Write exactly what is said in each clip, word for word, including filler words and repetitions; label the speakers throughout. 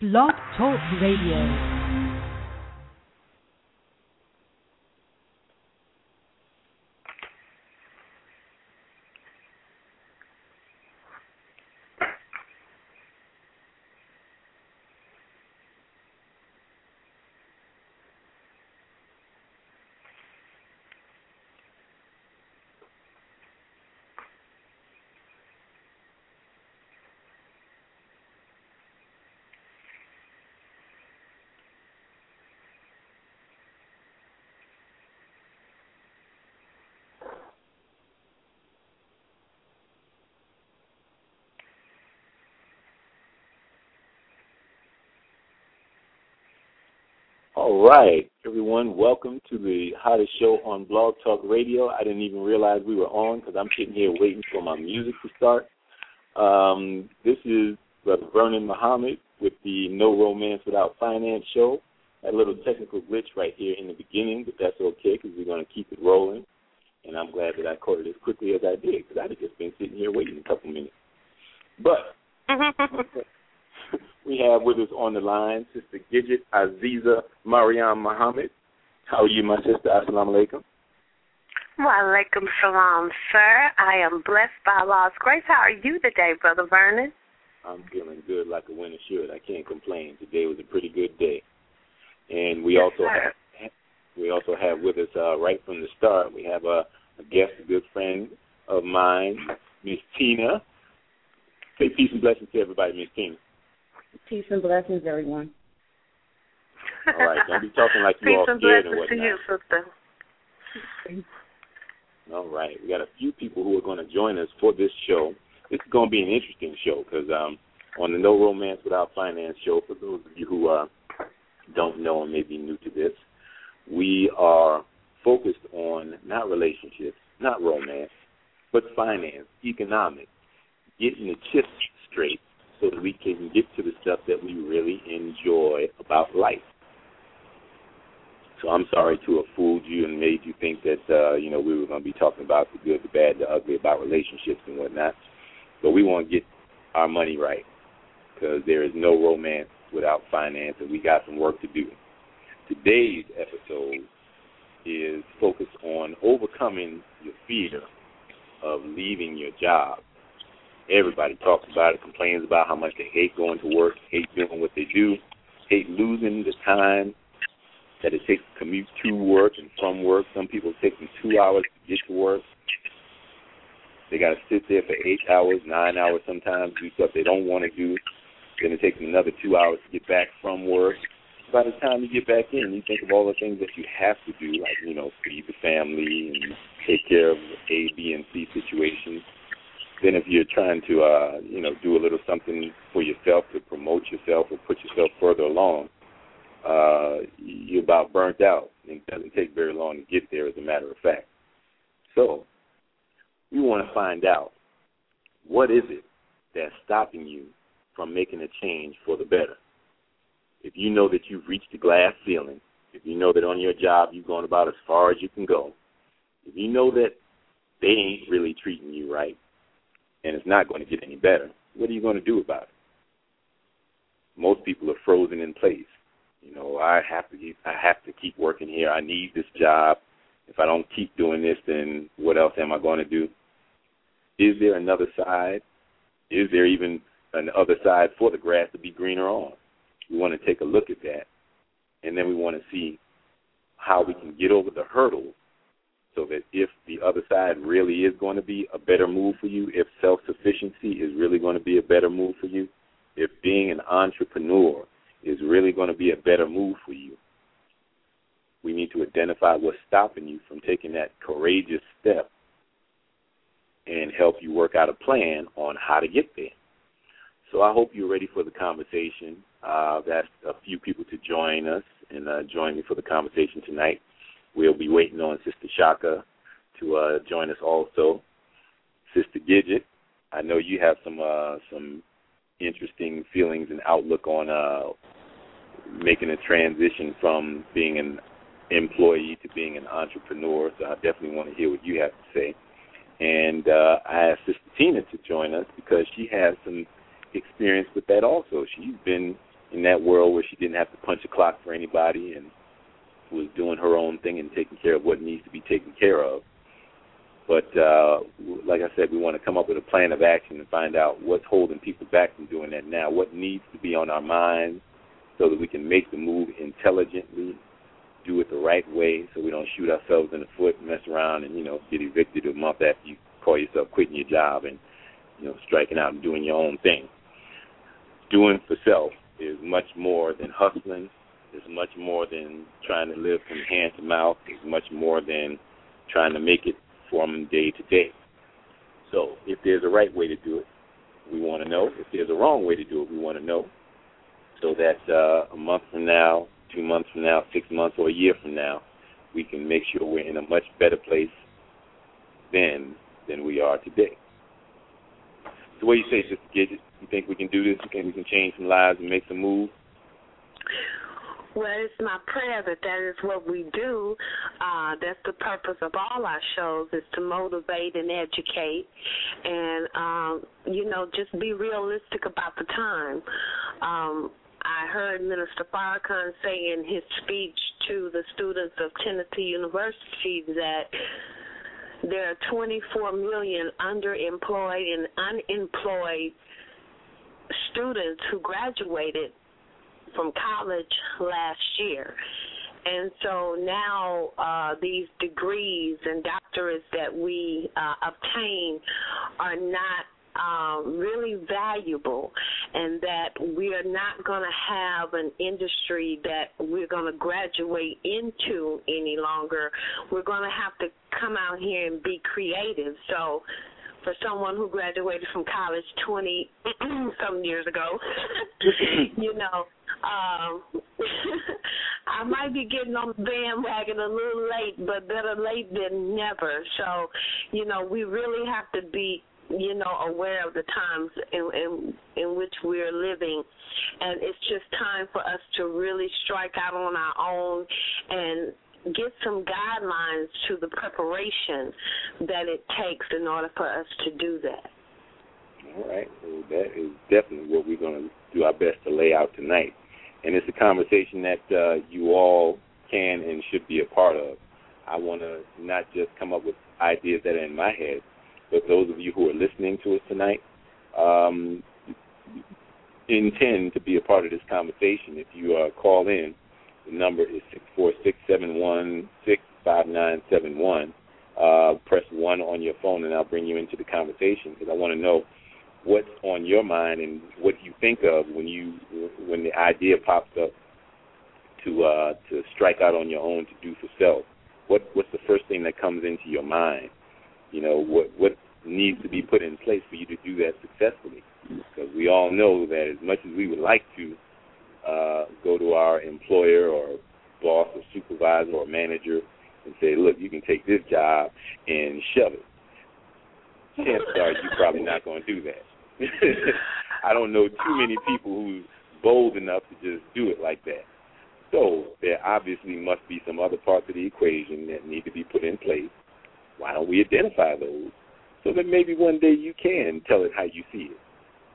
Speaker 1: Blog Talk Radio.
Speaker 2: All right, everyone, welcome to the hottest show on Blog Talk Radio. I didn't even realize we were on because I'm sitting here waiting for my music to start. Um, this is Brother Vernon Muhammad with the No Romance Without Finance show. Had a little technical glitch right here in the beginning, but that's okay because we're going to keep it rolling. And I'm glad that I caught it as quickly as I did because I'd have just been sitting here waiting a couple minutes. But we have with us on the line Sister Gidget Aziza Mariam Muhammad. How are you, my sister? Assalamu alaikum.
Speaker 3: Wa alaikum salam, sir. I am blessed by Allah's grace. How are you today, Brother Vernon?
Speaker 2: I'm feeling good like a winter should. I can't complain. Today was a pretty good day. And we
Speaker 3: yes,
Speaker 2: also
Speaker 3: sir.
Speaker 2: have we also have with us uh, right from the start, we have a, a guest, a good friend of mine, Miss Tina. Say peace and blessings to everybody, Miss Tina.
Speaker 4: Peace and blessings, everyone.
Speaker 2: All right, don't be talking like you're all scared and whatnot.
Speaker 3: Peace and blessings to you, sister.
Speaker 2: All right, we got a few people who are going to join us for this show. This is going to be an interesting show because um, on the No Romance Without Finance show, for those of you who uh, don't know and may be new to this, we are focused on not relationships, not romance, but finance, economics, getting the chips straight, so that we can get to the stuff that we really enjoy about life. So I'm sorry to have fooled you and made you think that, uh, you know, we were going to be talking about the good, the bad, the ugly, about relationships and whatnot. But we want to get our money right because there is no romance without finance, and we got some work to do. Today's episode is focused on overcoming your fear of leaving your job. Everybody talks about it, complains about how much they hate going to work, hate doing what they do, hate losing the time that it takes to commute to work and from work. Some people take them two hours to get to work. They got to sit there for eight hours, nine hours sometimes, do stuff they don't want to do. Then it takes them another two hours to get back from work. By the time you get back in, you think of all the things that you have to do, like, you know, feed the family and take care of A, B, and C situations. Then if you're trying to, uh, you know, do a little something for yourself to promote yourself or put yourself further along, uh, you're about burnt out. And it doesn't take very long to get there, as a matter of fact. So we want to find out, what is it that's stopping you from making a change for the better? If you know that you've reached the glass ceiling, if you know that on your job you've gone about as far as you can go, if you know that they ain't really treating you right, and it's not going to get any better, what are you going to do about it? Most people are frozen in place. You know, I have to keep, I have to keep working here. I need this job. If I don't keep doing this, then what else am I going to do? Is there another side? Is there even an other side for the grass to be greener on? We want to take a look at that, and then we want to see how we can get over the hurdles, so that if the other side really is going to be a better move for you, if self-sufficiency is really going to be a better move for you, if being an entrepreneur is really going to be a better move for you, we need to identify what's stopping you from taking that courageous step and help you work out a plan on how to get there. So I hope you're ready for the conversation. Uh, I've asked a few people to join us and uh, join me for the conversation tonight. We'll be waiting on Sister Shaka to uh, join us also. Sister Gidget, I know you have some uh, some interesting feelings and outlook on uh, making a transition from being an employee to being an entrepreneur, so I definitely want to hear what you have to say. And uh, I asked Sister Tina to join us because she has some experience with that also. She's been in that world where she didn't have to punch a clock for anybody and was doing her own thing and taking care of what needs to be taken care of. But uh, like I said, we want to come up with a plan of action and find out what's holding people back from doing that now, what needs to be on our minds so that we can make the move intelligently, do it the right way so we don't shoot ourselves in the foot, mess around, and, you know, get evicted a month after you call yourself quitting your job and, you know, striking out and doing your own thing. Doing for self is much more than hustling. It's much more than trying to live from hand to mouth. It's much more than trying to make it from day to day. So if there's a right way to do it, we want to know. If there's a wrong way to do it, we want to know, so that uh, a month from now, two months from now, six months, or a year from now, we can make sure we're in a much better place then than we are today. So what do you say, Sister Gidget? You think we can do this? You think we can change some lives and make some moves?
Speaker 3: Well, it's my prayer that that is what we do. Uh, that's the purpose of all our shows, is to motivate and educate and, um, you know, just be realistic about the time. Um, I heard Minister Farrakhan say in his speech to the students of Tennessee University that there are twenty-four million underemployed and unemployed students who graduated from college last year. And so now uh, these degrees and doctorates that we uh, obtain are not um, really valuable, and that we are not going to have an industry that we're going to graduate into any longer. We're going to have to come out here and be creative. So for someone who graduated from college twenty some years ago, you know, um, I might be getting on the bandwagon a little late, but better late than never. So, you know, we really have to be, you know, aware of the times in, in, in which we're living. And it's just time for us to really strike out on our own and get some guidelines to the preparation that it takes in order for us to do that.
Speaker 2: All right. Well, that is definitely what we're going to do our best to lay out tonight. And it's a conversation that uh, you all can and should be a part of. I want to not just come up with ideas that are in my head, but those of you who are listening to us tonight um, intend to be a part of this conversation. If you uh, call in, the number is six four six, seven one six, five nine seven one. Uh, press one on your phone, and I'll bring you into the conversation, because I want to know what's on your mind and what you think of when you when the idea pops up to uh, to strike out on your own, to do for self. What what's the first thing that comes into your mind? You know, what what needs to be put in place for you to do that successfully? Because we all know that as much as we would like to uh, go to our employer or boss or supervisor or manager and say, look, you can take this job and shove it, chances are you're probably not going to do that. I don't know too many people who's bold enough to just do it like that. So there obviously must be some other parts of the equation that need to be put in place. Why don't we identify those so that maybe one day you can tell it how you see it?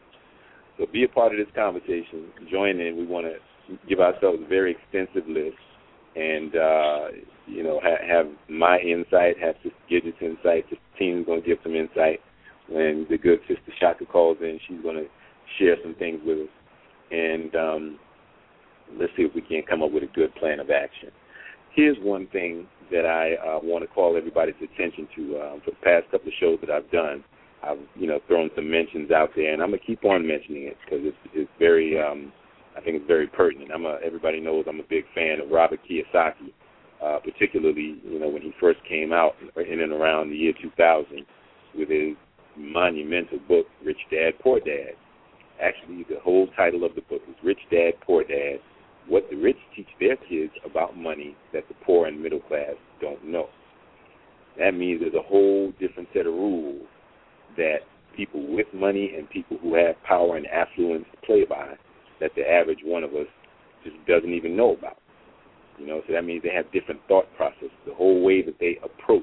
Speaker 2: So be a part of this conversation. Join in. We want to give ourselves a very extensive list and, uh, you know, ha- have my insight, have Sister Gidget's insight. Sister Tina's going to give some insight. When the good Sister Shaka calls in, she's going to share some things with us. And um, let's see if we can come up with a good plan of action. Here's one thing that I uh, want to call everybody's attention to. Uh, for the past couple of shows that I've done, I've, you know, thrown some mentions out there, and I'm going to keep on mentioning it because it's, it's very, um, I think it's very pertinent. I'm a, everybody knows I'm a big fan of Robert Kiyosaki, uh, particularly, you know, when he first came out in and around the year two thousand with his monumental book, Rich Dad, Poor Dad. Actually, the whole title of the book is Rich Dad, Poor Dad, What the Rich Teach Their Kids About Money That the Poor and Middle Class Don't Know. That means there's a whole different set of rules that people with money and people who have power and affluence play by that the average one of us just doesn't even know about. You know, so that means they have different thought processes, the whole way that they approach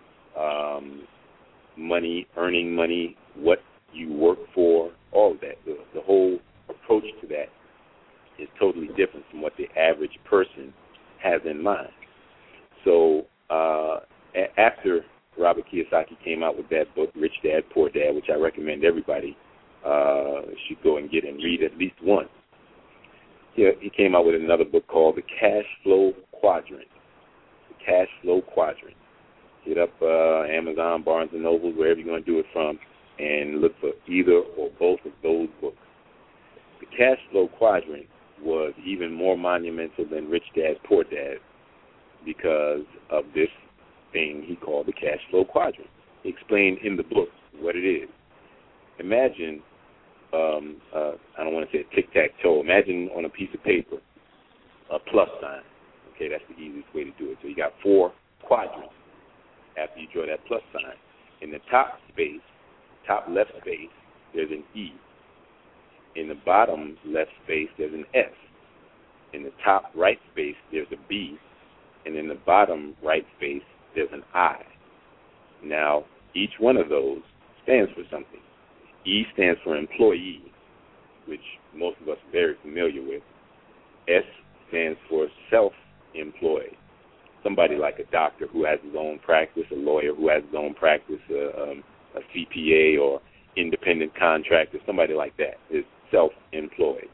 Speaker 2: um, money, earning money, what you work for, all of that. The, the whole approach to that is totally different from what the average person has in mind. So uh, a- after Robert Kiyosaki came out with that book, Rich Dad, Poor Dad, which I recommend everybody uh, should go and get and read at least once, he, he came out with another book called The Cash Flow Quadrant. The Cash Flow Quadrant. Hit up uh, Amazon, Barnes and Noble, wherever you're going to do it from, and look for either or both of those books. The Cash Flow Quadrant was even more monumental than Rich Dad, Poor Dad because of this thing he called the Cash Flow Quadrant. He explained in the book what it is. Imagine, um, uh, I don't want to say tic-tac-toe, imagine on a piece of paper a plus sign. Okay, that's the easiest way to do it. So you got four quadrants after you draw that plus sign. In the top space, top left space, there's an E. In the bottom left space, there's an S. In the top right space, there's a B. And in the bottom right space, there's an I. Now, each one of those stands for something. E stands for employee, which most of us are very familiar with. S stands for self-employed. Somebody like a doctor who has his own practice, a lawyer who has his own practice, a, um, a C P A or independent contractor, somebody like that is self-employed.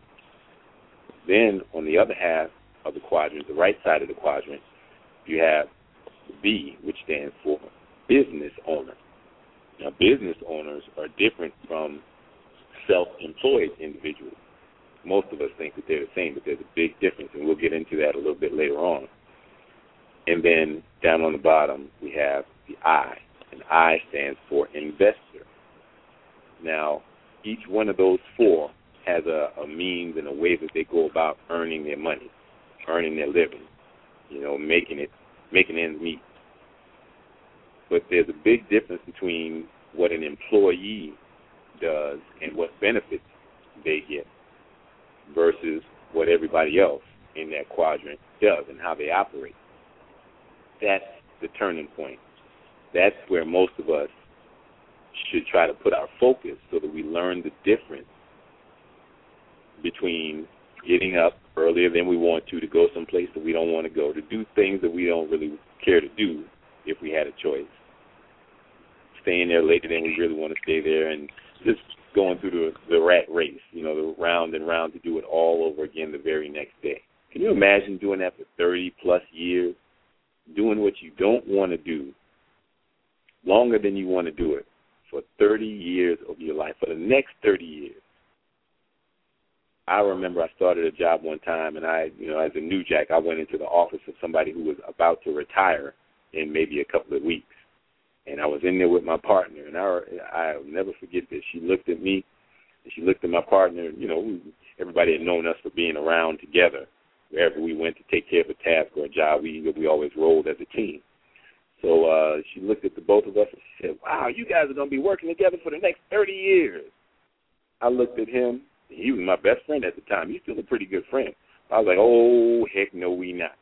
Speaker 2: Then on the other half of the quadrant, the right side of the quadrant, you have B, which stands for business owner. Now, business owners are different from self-employed individuals. Most of us think that they're the same, but there's a big difference, and we'll get into that a little bit later on. And then down on the bottom, we have the I, and I stands for investor. Now, each one of those four has a, a means and a way that they go about earning their money, earning their living, you know, making it, making ends meet. But there's a big difference between what an employee does and what benefits they get versus what everybody else in that quadrant does and how they operate. That's the turning point. That's where most of us should try to put our focus so that we learn the difference between getting up earlier than we want to to go someplace that we don't want to go, to do things that we don't really care to do if we had a choice, staying there later than we really want to stay there, and just going through the, the rat race, you know, the round and round to do it all over again the very next day. Can you imagine doing that for thirty-plus years, doing what you don't want to do longer than you want to do it for thirty years of your life, for the next thirty years? I remember I started a job one time, and I, you know, as a new jack, I went into the office of somebody who was about to retire in maybe a couple of weeks. And I was in there with my partner, and I, I'll never forget this. She looked at me, and she looked at my partner. You know, everybody had known us for being around together. Wherever we went to take care of a task or a job, we we always rolled as a team. So uh, she looked at the both of us and she said, "Wow, you guys are going to be working together for the next thirty years." I looked at him. He was my best friend at the time. He's still a pretty good friend. I was like, "Oh, heck no, we not."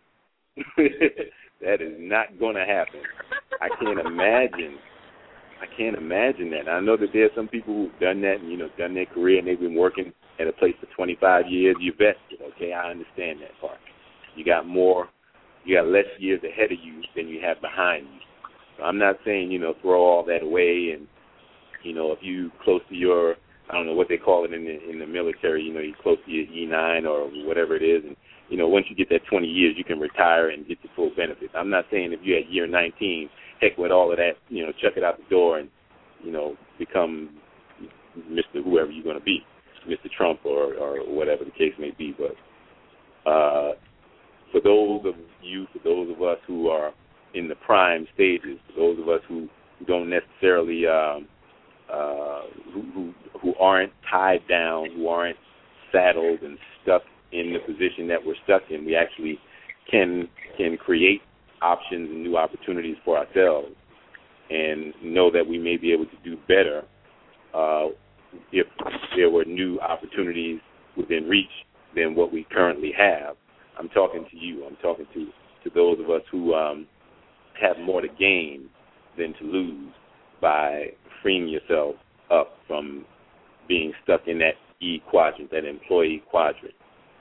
Speaker 2: That is not going to happen. I can't imagine. I can't imagine that. I know that there are some people who've done that and, you know, done their career, and they've been working at a place for twenty-five years. You're vested, okay? I understand that part. You got more, you got less years ahead of you than you have behind you. So I'm not saying, you know, throw all that away and, you know, if you close to your, I don't know what they call it in the in the military, you know, you're close to your E nine or whatever it is, and, you know, once you get that twenty years, you can retire and get the full benefits. I'm not saying if you're at year nineteen, heck with all of that, you know, chuck it out the door and, you know, become Mister whoever you're going to be, Mister Trump or, or whatever the case may be. But uh, for those of you, for those of us who are in the prime stages, for those of us who, who don't necessarily, um, uh, who, who, who aren't tied down, who aren't saddled and stuck in the position that we're stuck in, we actually can can create options and new opportunities for ourselves and know that we may be able to do better uh, if there were new opportunities within reach than what we currently have. I'm talking to you. I'm talking to, to those of us who um, have more to gain than to lose by freeing yourself up from being stuck in that E quadrant, that employee quadrant.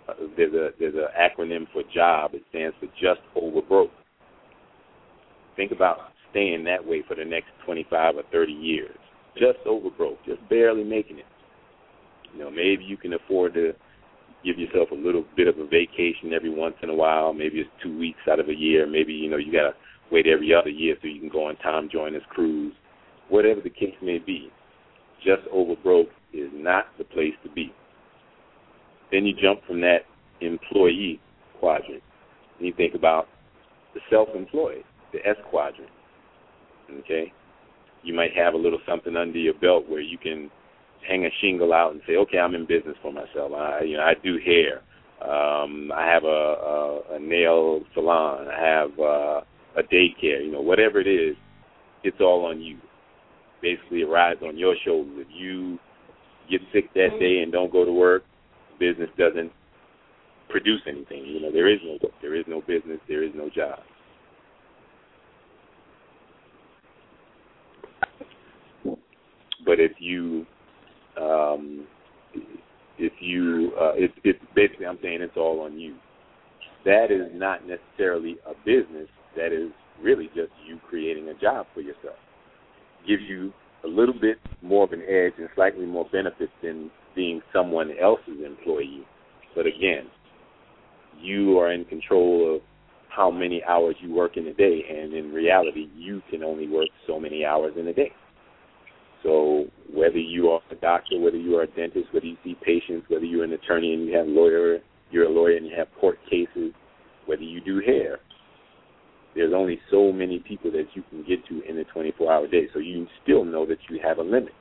Speaker 2: there's a there's an acronym for job. It stands for just over broke. Think about staying that way for the next twenty-five or thirty years. Just over broke, just barely making it. You know, maybe you can afford to give yourself a little bit of a vacation every once in a while. Maybe it's two weeks out of a year. Maybe, you know, you got to wait every other year so you can go on Tom Joyner's cruise. Whatever the case may be, just over broke is not the place to be. Then you jump from that employee quadrant and you think about the self-employed, the S quadrant, okay? You might have a little something under your belt where you can hang a shingle out and say, okay, I'm in business for myself. I, you know, I do hair. Um, I have a, a, a nail salon. I have uh, a daycare. You know, whatever it is, it's all on you. Basically, it rides on your shoulders. If you get sick that day and don't go to work, business doesn't produce anything. You know, there is no there is no business, there is no job. But if you um, if you uh, it's it's basically I'm saying it's all on you. That is not necessarily a business. That is really just you creating a job for yourself. Gives you a little bit more of an edge and slightly more benefits than being someone else's employee. But again, you are in control of how many hours you work in a day, and in reality, you can only work so many hours in a day. So whether you are a doctor, whether you are a dentist, whether you see patients, whether you're an attorney and you have a lawyer, you're a lawyer and you have court cases, whether you do hair, there's only so many people that you can get to in a twenty-four hour day. So you still know that you have a limit.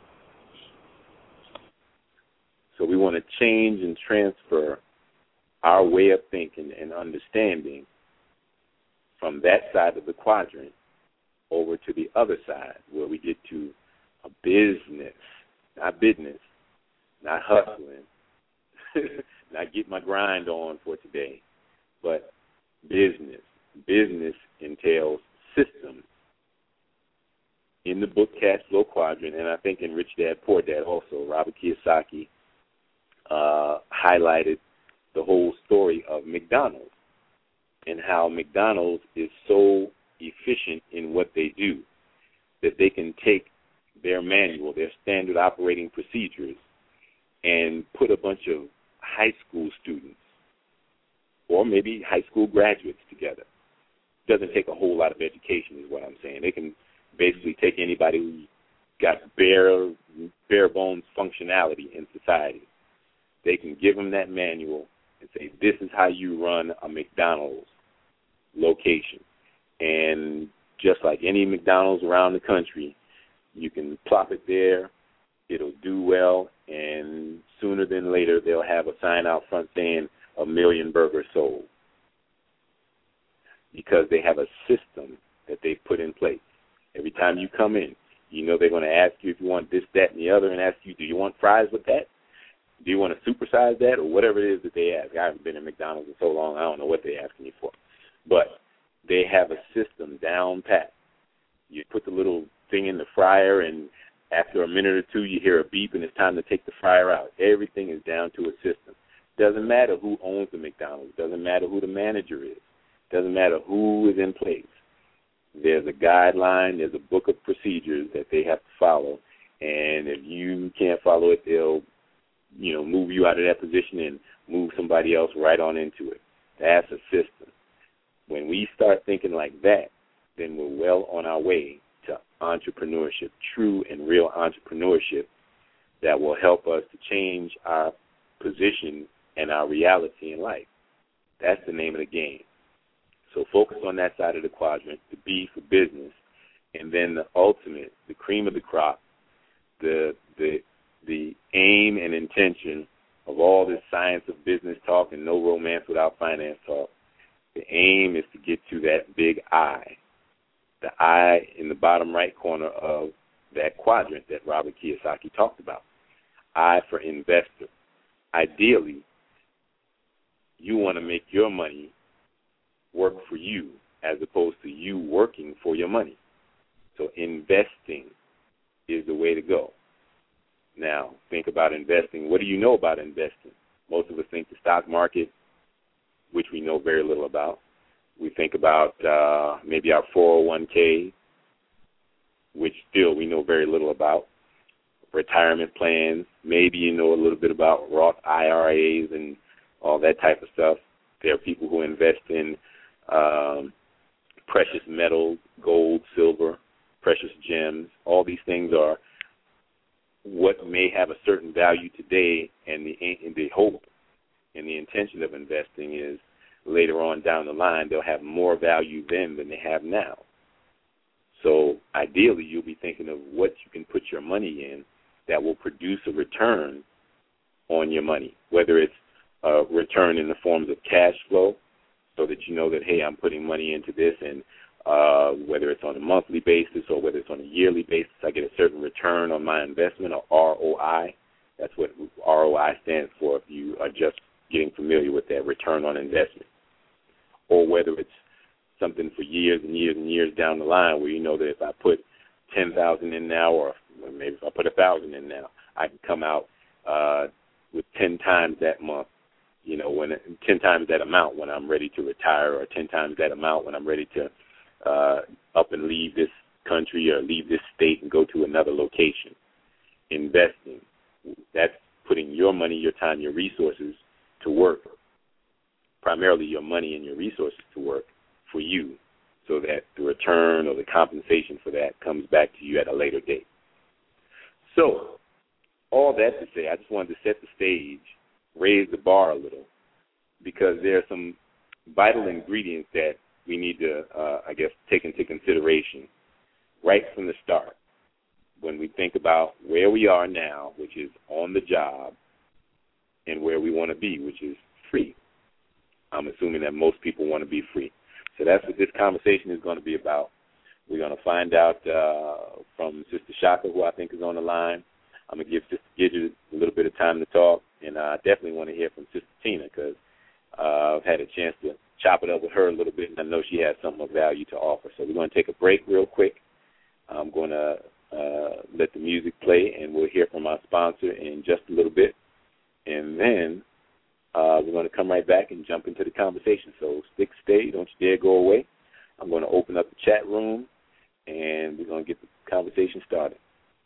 Speaker 2: So we want to change and transfer our way of thinking and understanding from that side of the quadrant over to the other side where we get to a business, not business, not hustling, not get my grind on for today, but business. Business entails systems. In the book Cash Flow Quadrant, and I think in Rich Dad, Poor Dad also, Robert Kiyosaki uh, highlighted the whole story of McDonald's and how McDonald's is so efficient in what they do that they can take their manual, their standard operating procedures, and put a bunch of high school students or maybe high school graduates together. Doesn't take a whole lot of education is what I'm saying. They can basically take anybody who's got bare, bare bones functionality in society. They can give them that manual and say, this is how you run a McDonald's location. And just like any McDonald's around the country, you can plop it there, it'll do well, and sooner than later they'll have a sign out front saying a million burgers sold, because they have a system that they put in place. Every time you come in, you know they're going to ask you if you want this, that, and the other, and ask you, do you want fries with that? Do you want to supersize that, or whatever it is that they ask? I haven't been in McDonald's in so long, I don't know what they're asking me for. But they have a system down pat. You put the little thing in the fryer, and after a minute or two, you hear a beep, and it's time to take the fryer out. Everything is down to a system. Doesn't matter who owns the McDonald's. Doesn't matter who the manager is. Doesn't matter who is in place. There's a guideline. There's a book of procedures that they have to follow, and if you can't follow it, they'll, you know, move you out of that position and move somebody else right on into it. That's a system. When we start thinking like that, then we're well on our way to entrepreneurship, true and real entrepreneurship that will help us to change our position and our reality in life. That's the name of the game. So focus on that side of the quadrant, the B for business, and then the ultimate, the cream of the crop, the the the aim and intention of all this science of business talk and no romance without finance talk. The aim is to get to that big I, the I in the bottom right corner of that quadrant that Robert Kiyosaki talked about. I for investor. Ideally, you want to make your money work for you as opposed to you working for your money. So investing is the way to go. Now, think about investing. What do you know about investing? Most of us think the stock market, which we know very little about. We think about uh, maybe our four oh one k, which still we know very little about. Retirement plans, maybe you know a little bit about Roth I R As and all that type of stuff. There are people who invest in um, precious metals, gold, silver, precious gems. All these things are what may have a certain value today, and the, and the hope and the intention of investing is later on down the line they'll have more value then than they have now. So ideally you'll be thinking of what you can put your money in that will produce a return on your money, whether it's a return in the forms of cash flow so that you know that, hey, I'm putting money into this, and uh, whether it's on a monthly basis or whether it's on a yearly basis, I get a certain return on my investment, or R O I. That's what R O I stands for if you are just getting familiar with that, return on investment. Or whether it's something for years and years and years down the line where you know that if I put ten thousand dollars in now, or maybe if I put one thousand dollars in now, I can come out uh, with ten times that month, you know, when ten times that amount when I'm ready to retire, or ten times that amount when I'm ready to uh, up and leave this country or leave this state and go to another location. Investing, that's putting your money, your time, your resources to work, primarily your money and your resources to work for you, so that the return or the compensation for that comes back to you at a later date. So, all that to say, I just wanted to set the stage, raise the bar a little, because there are some vital ingredients that we need to, uh, I guess, take into consideration right from the start when we think about where we are now, which is on the job, and where we want to be, which is free. I'm assuming that most people want to be free. So that's what this conversation is going to be about. We're going to find out uh, from Sister Shaka, who I think is on the line. I'm going to give Sister Gidget a little bit of time to talk, and I definitely want to hear from Sister Tina, because uh, I've had a chance to chop it up with her a little bit, and I know she has something of value to offer. So we're going to take a break real quick. I'm going to uh, let the music play, and we'll hear from our sponsor in just a little bit. And then uh, we're going to come right back and jump into the conversation. So stick, stay, don't you dare go away. I'm going to open up the chat room, and we're going to get the conversation started.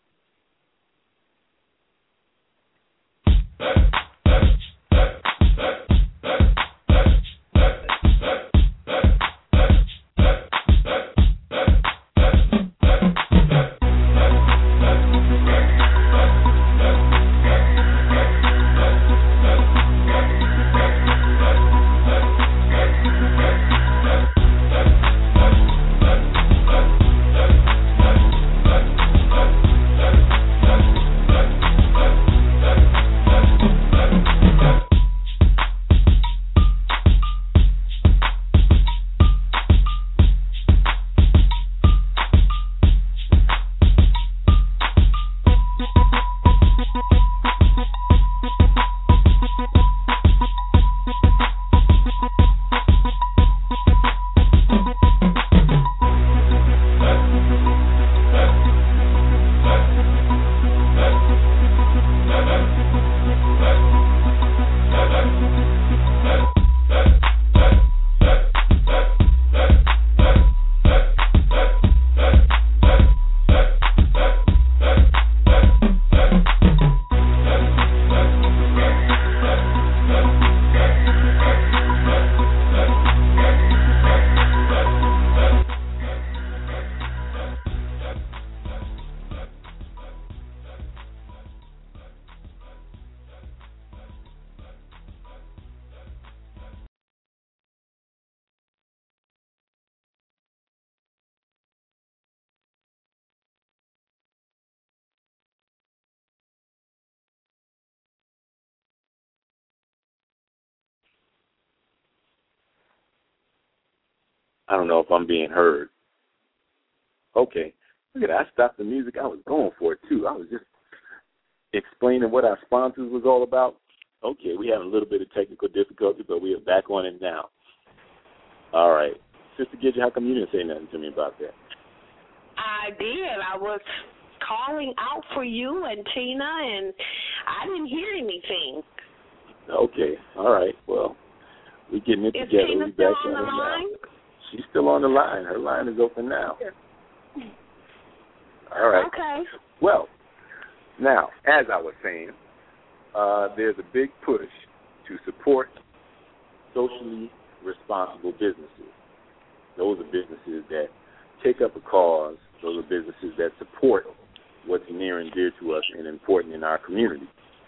Speaker 2: I don't know if I'm being heard. Okay. Look at that. I stopped the music. I was going for it, too. I was just explaining what our sponsors was all about. Okay, we have a little bit of technical difficulty, but we are back on it now. All right. Sister Gidget, how come you didn't say nothing to me about that?
Speaker 3: I did. I was calling out for you and Tina, and I didn't hear anything.
Speaker 2: Okay, all right. Well, we're getting it
Speaker 3: Is
Speaker 2: together.
Speaker 3: Tina
Speaker 2: We
Speaker 3: still
Speaker 2: back
Speaker 3: on the
Speaker 2: now.
Speaker 3: line?
Speaker 2: She's still on the line. Her line is open now. All right.
Speaker 3: Okay.
Speaker 2: Well, now, as I was saying, uh, there's a big push to support socially responsible businesses. Those are businesses that take up a cause. Those are businesses that support what's near and dear to us and important in our community.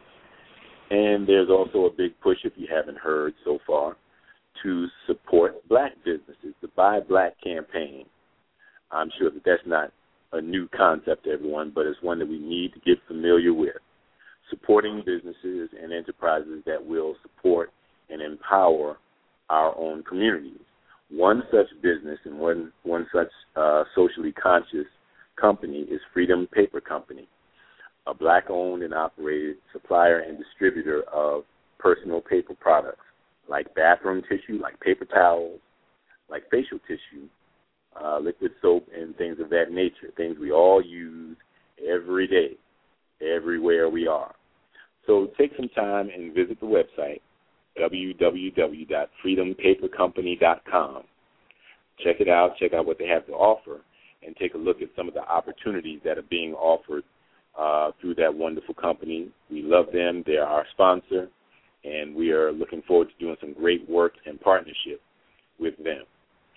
Speaker 2: And there's also a big push, if you haven't heard so far, to support black businesses, the Buy Black campaign. I'm sure that that's not a new concept to everyone, but it's one that we need to get familiar with. Supporting businesses and enterprises that will support and empower our own communities. One such business and one, one such uh, socially conscious company is Freedom Paper Company, a black-owned and operated supplier and distributor of personal paper products like bathroom tissue, like paper towels, like facial tissue, uh, liquid soap, and things of that nature, things we all use every day, everywhere we are. So take some time and visit the website, w w w dot freedom paper company dot com. Check it out, check out what they have to offer, and take a look at some of the opportunities that are being offered uh, through that wonderful company. We love them. They're our sponsor, and we are looking forward to doing some great work and partnership with them.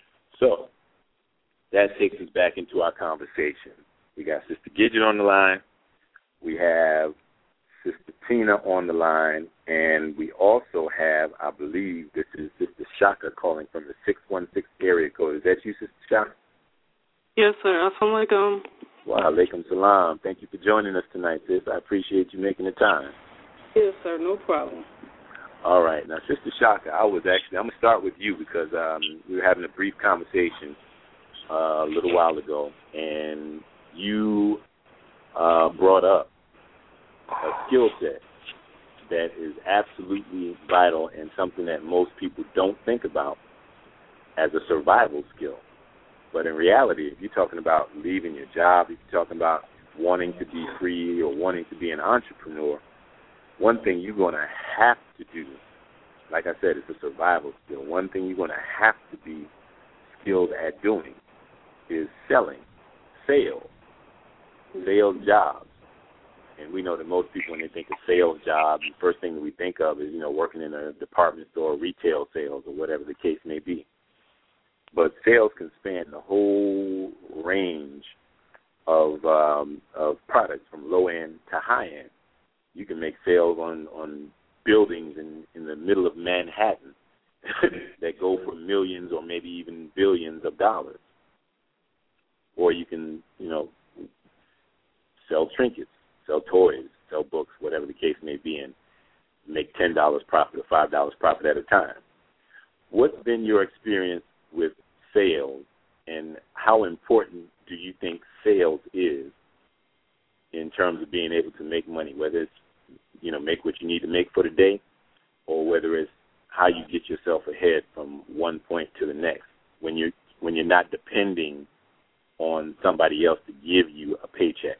Speaker 2: So that takes us back into our conversation. We got Sister Gidget on the line. We have Sister Tina on the line, and we also have, I believe, this is Sister Shaka calling from the six one six area code. Is that you, Sister Shaka?
Speaker 5: Yes, sir. Assalamu alaikum.
Speaker 2: Wa alaikum salam. Thank you for joining us tonight, sis. I appreciate you making the time.
Speaker 5: Yes, sir. No problem.
Speaker 2: All right. Now, Sister Shaka, I was actually, I'm going to start with you because um, we were having a brief conversation uh, a little while ago, and you uh, brought up a skill set that is absolutely vital and something that most people don't think about as a survival skill. But in reality, if you're talking about leaving your job, if you're talking about wanting to be free or wanting to be an entrepreneur, one thing you're going to have to do, like I said, it's a survival skill. One thing you're going to have to be skilled at doing is selling, sales, sales jobs. And we know that most people, when they think of sales jobs, the first thing that we think of is, you know, working in a department store, retail sales, or whatever the case may be. But sales can span the whole range of um, of products from low end to high end. You can make sales on, on buildings in, in the middle of Manhattan that go for millions or maybe even billions of dollars. Or you can, you know, sell trinkets, sell toys, sell books, whatever the case may be, and make ten dollars profit or five dollars profit at a time. What's been your experience with sales, and how important do you think sales is in terms of being able to make money, whether it's, you know, make what you need to make for the day, or whether it's how you get yourself ahead from one point to the next when you're when you're not depending on somebody else to give you a paycheck?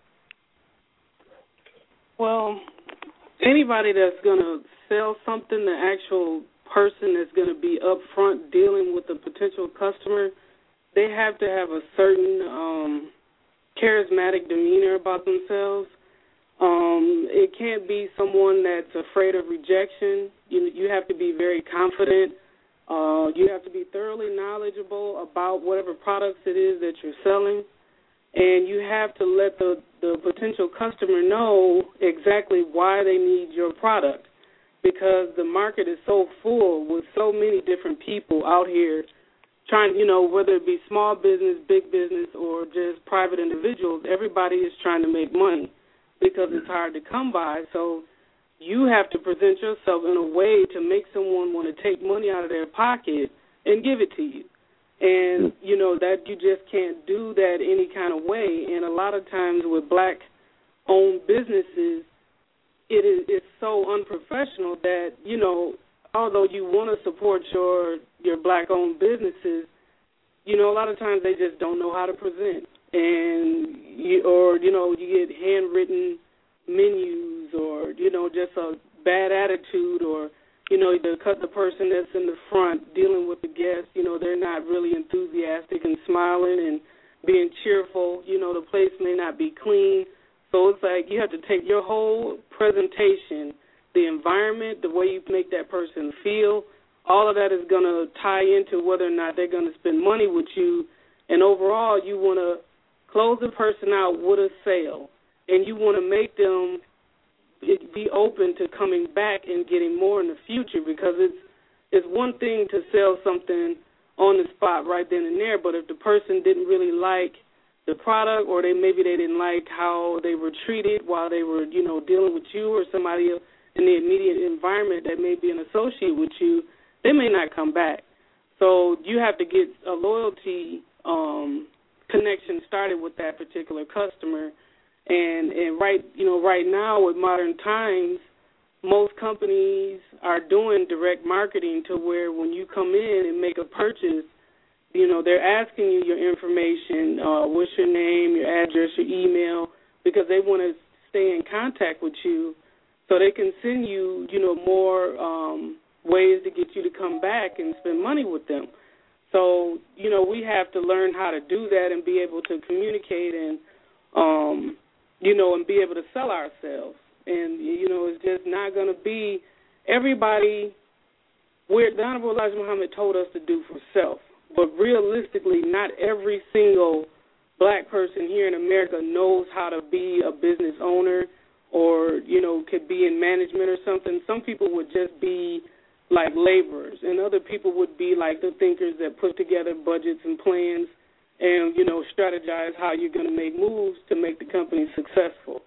Speaker 5: Well, anybody that's going to sell something, the actual person that's going to be up front dealing with the potential customer, they have to have a certain um, charismatic demeanor about themselves. Um, it can't be someone that's afraid of rejection. You, you have to be very confident. Uh, you have to be thoroughly knowledgeable about whatever products it is that you're selling. And you have to let the, the potential customer know exactly why they need your product, because the market is so full with so many different people out here trying, you know, whether it be small business, big business, or just private individuals. Everybody is trying to make money because it's hard to come by. So you have to present yourself in a way to make someone want to take money out of their pocket and give it to you. And, you know, that you just can't do that any kind of way. And a lot of times with black-owned businesses, it is it's so unprofessional that, you know, although you want to support your, your black-owned businesses, you know, a lot of times they just don't know how to present. And, you, or, you know, you get handwritten menus or, you know, just a bad attitude, or you know, the the person that's in the front dealing with the guests, you know, they're not really enthusiastic and smiling and being cheerful. You know, the place may not be clean. So it's like you have to take your whole presentation, the environment, the way you make that person feel, all of that is going to tie into whether or not they're going to spend money with you. And overall, you want to close the person out with a sale, and you want to make them be open to coming back and getting more in the future, because it's it's one thing to sell something on the spot right then and there, but if the person didn't really like the product, or they maybe they didn't like how they were treated while they were, you know, dealing with you or somebody else in the immediate environment that may be an associate with you, they may not come back. So you have to get a loyalty um, connection started with that particular customer. And and right, you know, right now with modern times, most companies are doing direct marketing to where when you come in and make a purchase, you know, they're asking you your information, uh, what's your name, your address, your email, because they want to stay in contact with you so they can send you, you know, more um, ways to get you to come back and spend money with them. So, you know, we have to learn how to do that and be able to communicate and, um, you know, and be able to sell ourselves. And, you know, it's just not going to be everybody where the Honorable Elijah Muhammad told us to do for self. But realistically, not every single black person here in America knows how to be a business owner or, you know, could be in management or something. Some people would just be like laborers, and other people would be like the thinkers that put together budgets and plans and, you know, strategize how you're going to make moves to make the company successful.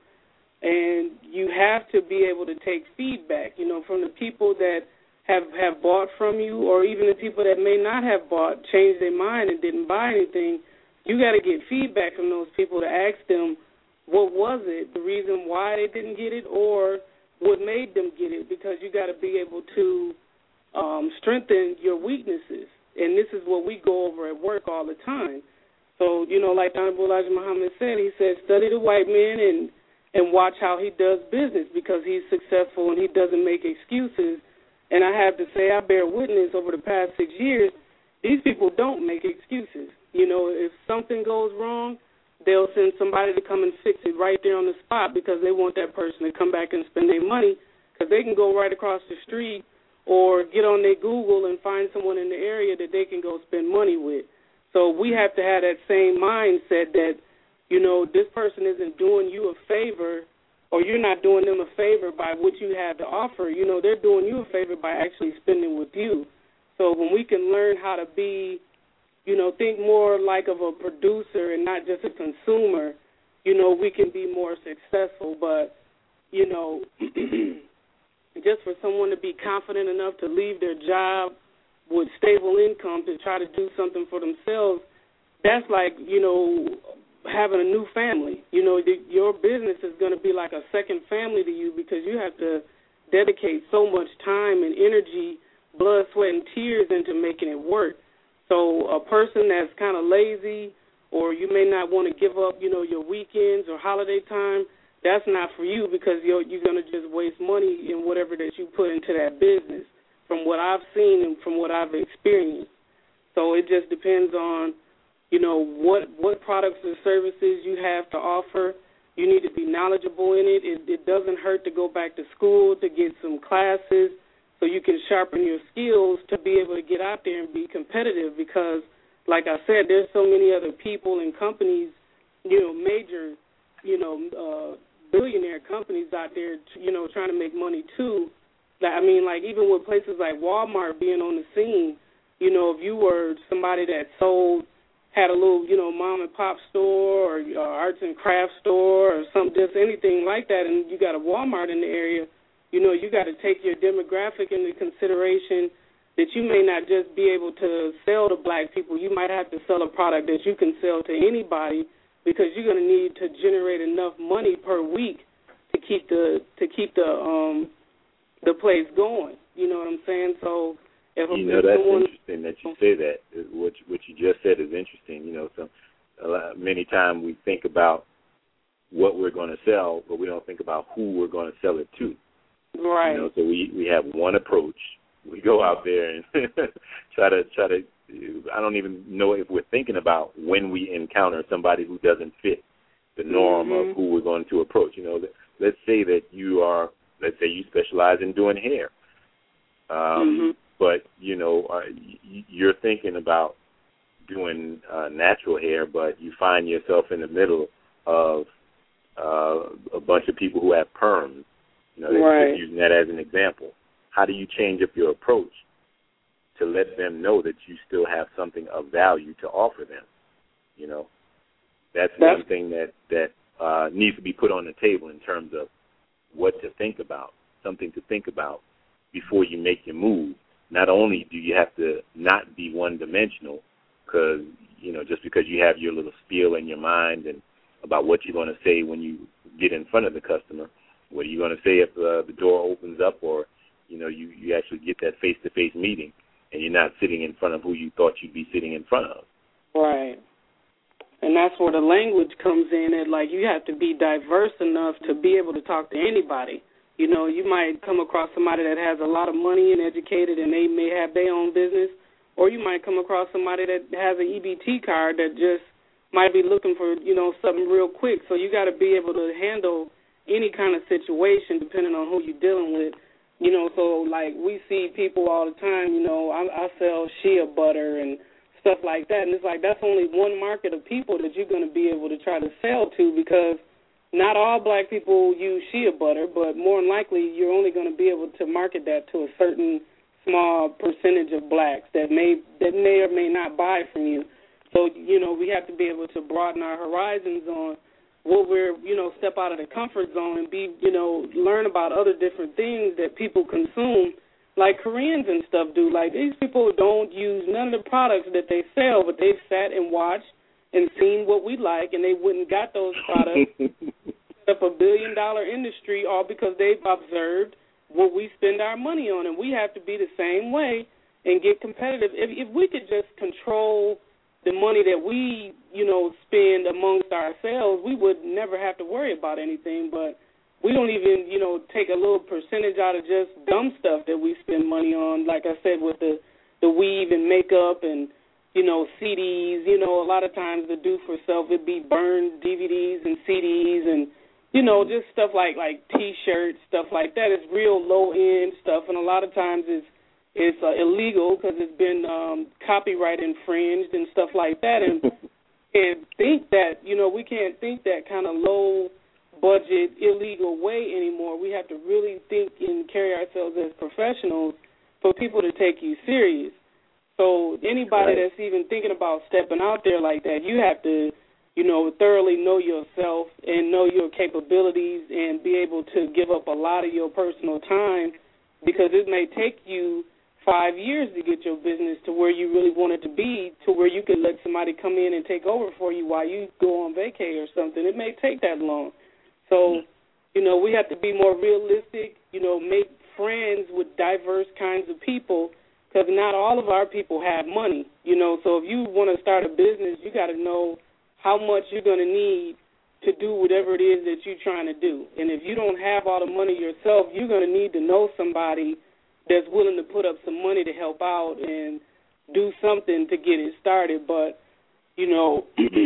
Speaker 5: And you have to be able to take feedback, you know, from the people that have, have bought from you, or even the people that may not have bought, changed their mind and didn't buy anything. You got to get feedback from those people to ask them what was it, the reason why they didn't get it, or what made them get it, because you got to be able to um, strengthen your weaknesses. And this is what we go over at work all the time. So, you know, like Honorable Elijah Muhammad said, he said, study the white man and, and watch how he does business, because he's successful and he doesn't make excuses. And I have to say, I bear witness over the past six years, these people don't make excuses. You know, if something goes wrong, they'll send somebody to come and fix it right there on the spot, because they want that person to come back and spend their money, because they can go right across the street or get on their Google and find someone in the area that they can go spend money with. So we have to have that same mindset that, you know, this person isn't doing you a favor, or you're not doing them a favor by what you have to offer. You know, they're doing you a favor by actually spending with you. So when we can learn how to be, you know, think more like of a producer and not just a consumer, you know, we can be more successful. But, you know, just for someone to be confident enough to leave their job with stable income to try to do something for themselves, that's like, you know, having a new family. You know, the, your business is going to be like a second family to you, because you have to dedicate so much time and energy, blood, sweat, and tears into making it work. So a person that's kind of lazy, or you may not want to give up, you know, your weekends or holiday time, that's not for you, because you're, you're going to just waste money in whatever that you put into that business, from what I've seen and from what I've experienced. So it just depends on, you know, what what products and services you have to offer. You need to be knowledgeable in it. It, it doesn't hurt to go back to school to get some classes so you can sharpen your skills to be able to get out there and be competitive, because, like I said, there's so many other people and companies, you know, major, you know, uh, billionaire companies out there, you know, trying to make money too. I mean, like even with places like Walmart being on the scene, you know, if you were somebody that sold, had a little, you know, mom and pop store or uh, arts and crafts store or something, just anything like that, and you got a Walmart in the area, you know, you got to take your demographic into consideration, that you may not just be able to sell to black people. You might have to sell a product that you can sell to anybody, because you're going to need to generate enough money per week to keep the to keep the um the place going. You know what I'm saying? So. If
Speaker 2: you know, that's someone, interesting that you say that. What what you just said is interesting. You know, so a lot, many times we think about what we're going to sell, but we don't think about who we're going to sell it to.
Speaker 5: Right.
Speaker 2: You know, so we, we have one approach, we go out there and try to try to. I don't even know if we're thinking about when we encounter somebody who doesn't fit the norm mm-hmm. of who we're going to approach. You know, let's say that you are, let's say you specialize in doing hair, um, mm-hmm. but you know uh, you're thinking about doing uh, natural hair, but you find yourself in the middle of uh, a bunch of people who have perms. You know, they're
Speaker 5: right.
Speaker 2: using that as an example. How do you change up your approach to let them know that you still have something of value to offer them? You know, that's, that's one thing that, that uh, needs to be put on the table in terms of what to think about, something to think about before you make your move. Not only do you have to not be one-dimensional, because, you know, just because you have your little spiel in your mind and about what you're going to say when you get in front of the customer, what are you going to say if uh, the door opens up, or, you know, you, you actually get that face-to-face meeting and you're not sitting in front of who you thought you'd be sitting in front of.
Speaker 5: Right. And that's where the language comes in, and, like, you have to be diverse enough to be able to talk to anybody. You know, you might come across somebody that has a lot of money and educated, and they may have their own business, or you might come across somebody that has an E B T card that just might be looking for, you know, something real quick. So you got to be able to handle any kind of situation depending on who you're dealing with. You know, so, like, we see people all the time, you know, I, I sell shea butter and stuff like that, and it's like that's only one market of people that you're going to be able to try to sell to, because not all black people use shea butter, but more than likely you're only going to be able to market that to a certain small percentage of blacks that may that may or may not buy from you. So, you know, we have to be able to broaden our horizons on what we're, you know, step out of the comfort zone and be, you know, learn about other different things that people consume, like Koreans and stuff do. Like, these people don't use none of the products that they sell, but they've sat and watched and seen what we like, and they wouldn't got those products, set up a billion-dollar industry, all because they've observed what we spend our money on. And we have to be the same way and get competitive. If, if we could just control the money that we, you know, spend amongst ourselves, we would never have to worry about anything. But we don't even, you know, take a little percentage out of just dumb stuff that we spend money on. Like I said, with the, the weave and makeup and, you know, C Ds. You know, a lot of times the do-for-self, it'd be burned D V Ds and C Ds and, you know, just stuff like, like T-shirts, stuff like that. It's real low-end stuff, and a lot of times it's It's uh, illegal because it's been um, copyright infringed and stuff like that. And and think that, you know, we can't think that kind of low-budget, illegal way anymore. We have to really think and carry ourselves as professionals for people to take you serious. So anybody right. that's even thinking about stepping out there like that, you have to, you know, thoroughly know yourself and know your capabilities and be able to give up a lot of your personal time, because it may take you five years to get your business to where you really want it to be, to where you can let somebody come in and take over for you while you go on vacay or something. It may take that long. So, you know, we have to be more realistic, you know, make friends with diverse kinds of people, because not all of our people have money, you know. So if you want to start a business, you got to know how much you're going to need to do whatever it is that you're trying to do. And if you don't have all the money yourself, you're going to need to know somebody that's willing to put up some money to help out and do something to get it started. But, you know,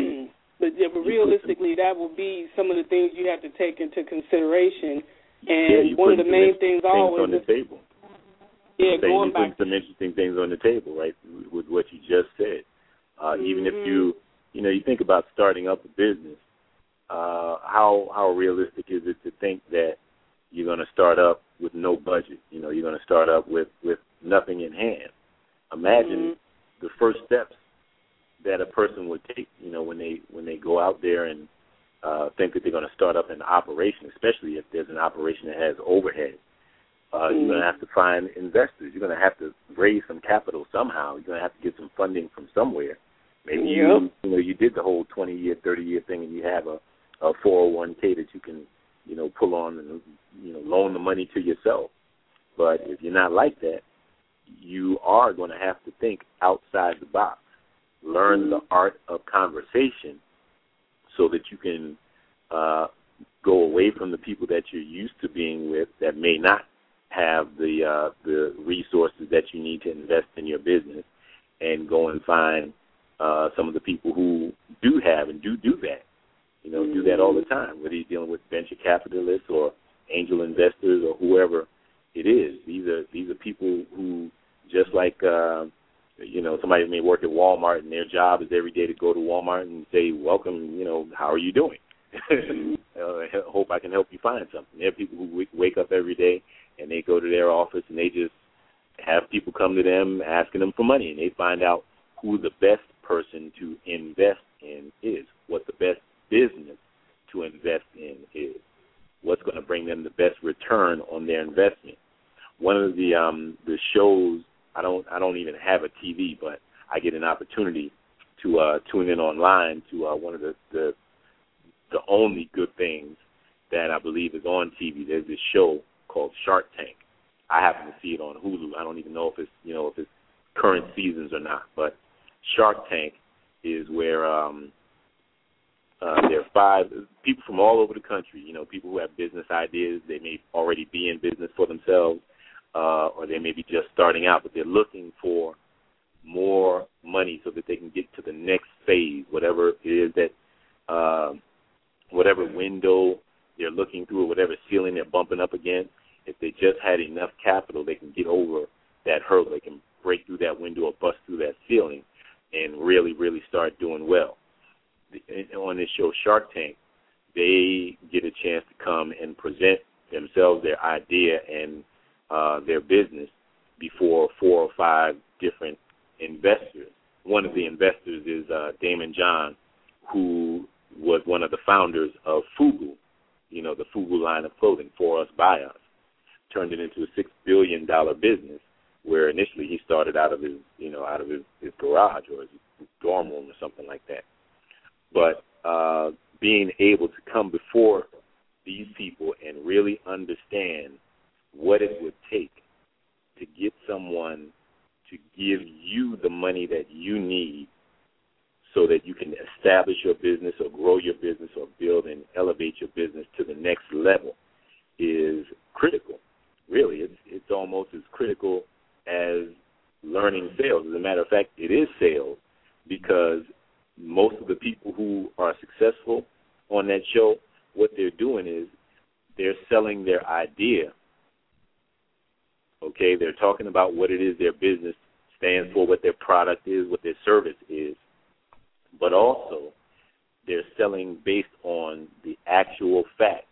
Speaker 5: but realistically, that will be some of the things you have to take into consideration. And
Speaker 2: yeah,
Speaker 5: one of the main things,
Speaker 2: things
Speaker 5: always
Speaker 2: on the
Speaker 5: is,
Speaker 2: table.
Speaker 5: Yeah,
Speaker 2: so
Speaker 5: going
Speaker 2: you
Speaker 5: back.
Speaker 2: put some interesting things on the table, right, with what you just said. Uh, mm-hmm. Even if you, you know, you think about starting up a business, uh, how how realistic is it to think that you're going to start up with no budget? You know, you're going to start up with, with nothing in hand. Imagine mm-hmm. the first steps that a person would take, you know, when they when they go out there and uh, think that they're going to start up an operation, especially if there's an operation that has overhead. Uh, mm-hmm. You're going to have to find investors. You're going to have to raise some capital somehow. You're going to have to get some funding from somewhere. Maybe
Speaker 5: yep.
Speaker 2: you, you know, you did the whole twenty-year, thirty-year thing, and you have a, a four oh one k that you can, you know, pull on and, you know, loan the money to yourself. But if you're not like that, you are going to have to think outside the box, learn mm-hmm. the art of conversation so that you can uh, go away from the people that you're used to being with that may not have the uh, the resources that you need to invest in your business, and go and find uh, some of the people who do have and do do that. You know, do that all the time, whether you're dealing with venture capitalists or angel investors or whoever it is. These are these are people who, just like, uh, you know, somebody may work at Walmart and their job is every day to go to Walmart and say, welcome, you know, how are you doing? uh, hope I can help you find something. There are people who w- wake up every day and they go to their office and they just have people come to them asking them for money, and they find out who the best person to invest in is, what the best business to invest in is, what's going to bring them the best return on their investment. One of the um, the shows, I don't I don't even have a T V, but I get an opportunity to uh, tune in online to uh, one of the, the the only good things that I believe is on T V. There's this show called Shark Tank. I happen to see it on Hulu. I don't even know if it's you know if it's current seasons or not. But Shark Tank is where um, uh, there are five people from all over the country. You know, people who have business ideas. They may already be in business for themselves, uh, or they may be just starting out, but they're looking for more money so that they can get to the next phase, whatever it is that, uh, whatever window they're looking through or whatever ceiling they're bumping up against. If they just had enough capital, they can get over that hurdle. They can break through that window or bust through that ceiling and really, really start doing well. On this show, Shark Tank, they get a chance to come and present themselves, their idea, and uh, their business before four or five different investors. One of the investors is uh, Damon John, who was one of the founders of Fugu, you know, the Fugu line of clothing, For Us, By Us. Turned it into a six billion dollars business, where initially he started out of his, you know, out of his, his garage or his dorm room or something like that. But uh, being able to come before these people and really understand what it would take to get someone to give you the money that you need so that you can establish your business or grow your business or build and elevate your business to the next level is critical. Really, it's, it's almost as critical as learning sales. As a matter of fact, it is sales, because most of the people who are successful on that show, what they're doing is they're selling their idea. Okay, they're talking about what it is their business stands for, what their product is, what their service is, but also they're selling based on the actual facts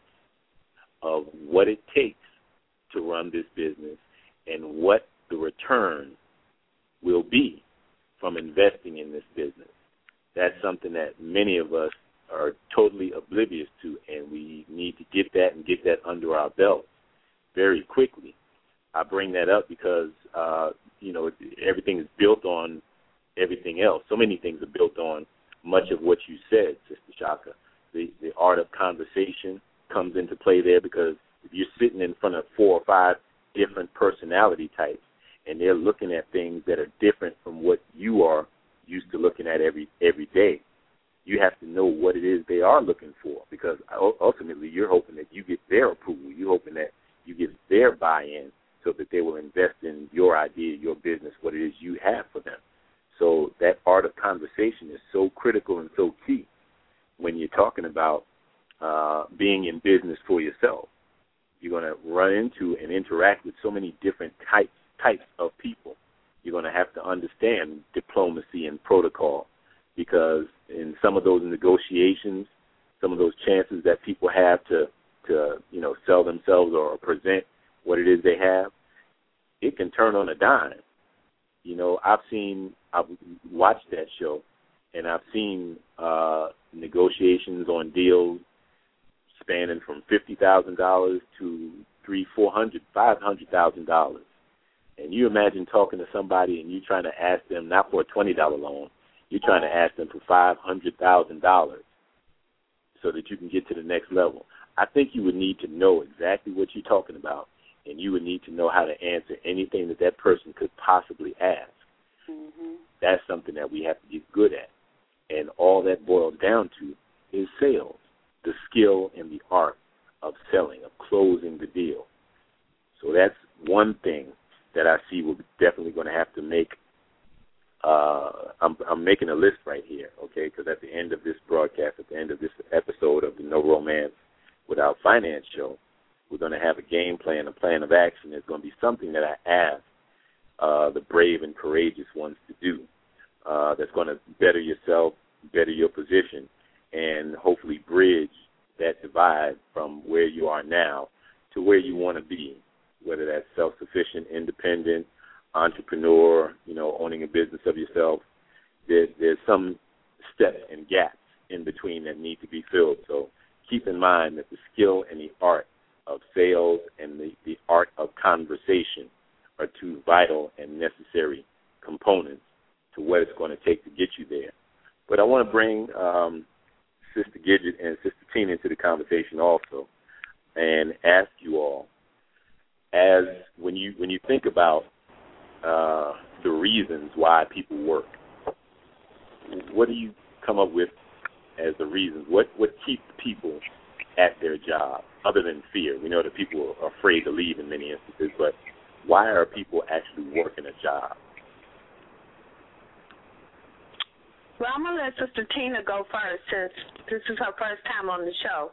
Speaker 2: of what it takes to run this business and what the return will be from investing in this business. That's something that many of us are totally oblivious to, and we need to get that and get that under our belt very quickly. I bring that up because, uh, you know, everything is built on everything else. So many things are built on much of what you said, Sister Shaka. The, the art of conversation comes into play there, because if you're sitting in front of four or five different personality types and they're looking at things that are different from what you are used to looking at every every day, you have to know what it is they are looking for, because ultimately you're hoping that you get their approval. You're hoping that you get their buy-in so that they will invest in your idea, your business, what it is you have for them. So that art of conversation is so critical and so key when you're talking about uh, being in business for yourself. You're going to run into and interact with so many different types types of people. You're going to have to understand diplomacy and protocol, because in some of those negotiations, some of those chances that people have to, to you know, sell themselves or present what it is they have, it can turn on a dime. You know, I've seen, I've watched that show, and I've seen uh, negotiations on deals spanning from fifty thousand dollars to three, four hundred, five hundred thousand dollars. And you imagine talking to somebody and you trying to ask them, not for a twenty dollar loan, you're trying to ask them for five hundred thousand dollars so that you can get to the next level. I think you would need to know exactly what you're talking about, and you would need to know how to answer anything that that person could possibly ask. Mm-hmm. That's something that we have to get good at. And all that boils down to is sales, the skill and the art of selling, of closing the deal. So that's one thing that I see we're definitely going to have to make, uh, I'm, I'm making a list right here, okay, because at the end of this broadcast, at the end of this episode of the No Romance Without Finance show, we're going to have a game plan, a plan of action. There's going to be something that I ask uh, the brave and courageous ones to do uh, that's going to better yourself, better your position, and hopefully bridge that divide from where you are now to where you want to be, whether that's self-sufficient, independent, entrepreneur, you know, owning a business of yourself. There, there's some steps and gaps in between that need to be filled. So keep in mind that the skill and the art of sales and the, the art of conversation are two vital and necessary components to what it's going to take to get you there. But I want to bring um, Sister Gidget and Sister Tina into the conversation also and ask you all, as when you when you think about uh, the reasons why people work, what do you come up with as the reasons? What what keeps people at their job other than fear? We know that people are afraid to leave in many instances, but why are people actually working a job?
Speaker 3: Well, I'm going to let Sister Tina go first since this is her first time on the show.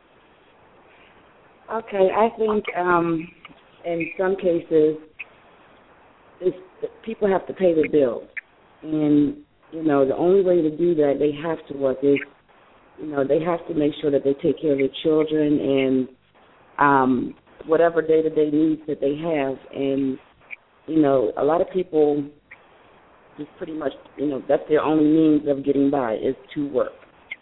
Speaker 4: Okay, I think um, in some cases it's, people have to pay their bills. And, you know, the only way to do that, they have to work is, you know, they have to make sure that they take care of their children and um, whatever day-to-day needs that they have. And, you know, a lot of people just pretty much, you know, that's their only means of getting by is to work.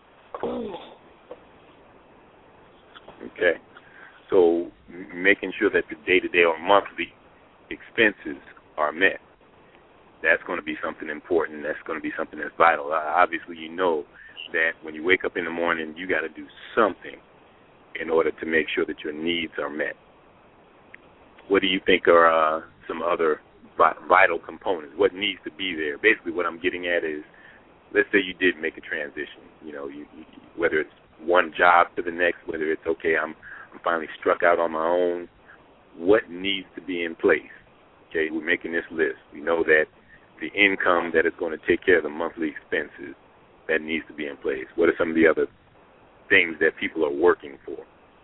Speaker 2: Okay. So making sure that the day-to-day or monthly expenses are met, that's going to be something important. That's going to be something that's vital. Obviously, you know that when you wake up in the morning, you got to do something in order to make sure that your needs are met. What do you think are uh, some other vital components? What needs to be there? Basically, what I'm getting at is, let's say you did make a transition. You know, you, you, whether it's one job to the next, whether it's, okay, I'm, I'm finally struck out on my own. What needs to be in place? Okay, we're making this list. We know that the income that is going to take care of the monthly expenses, that needs to be in place. What are some of the other things that people are working for?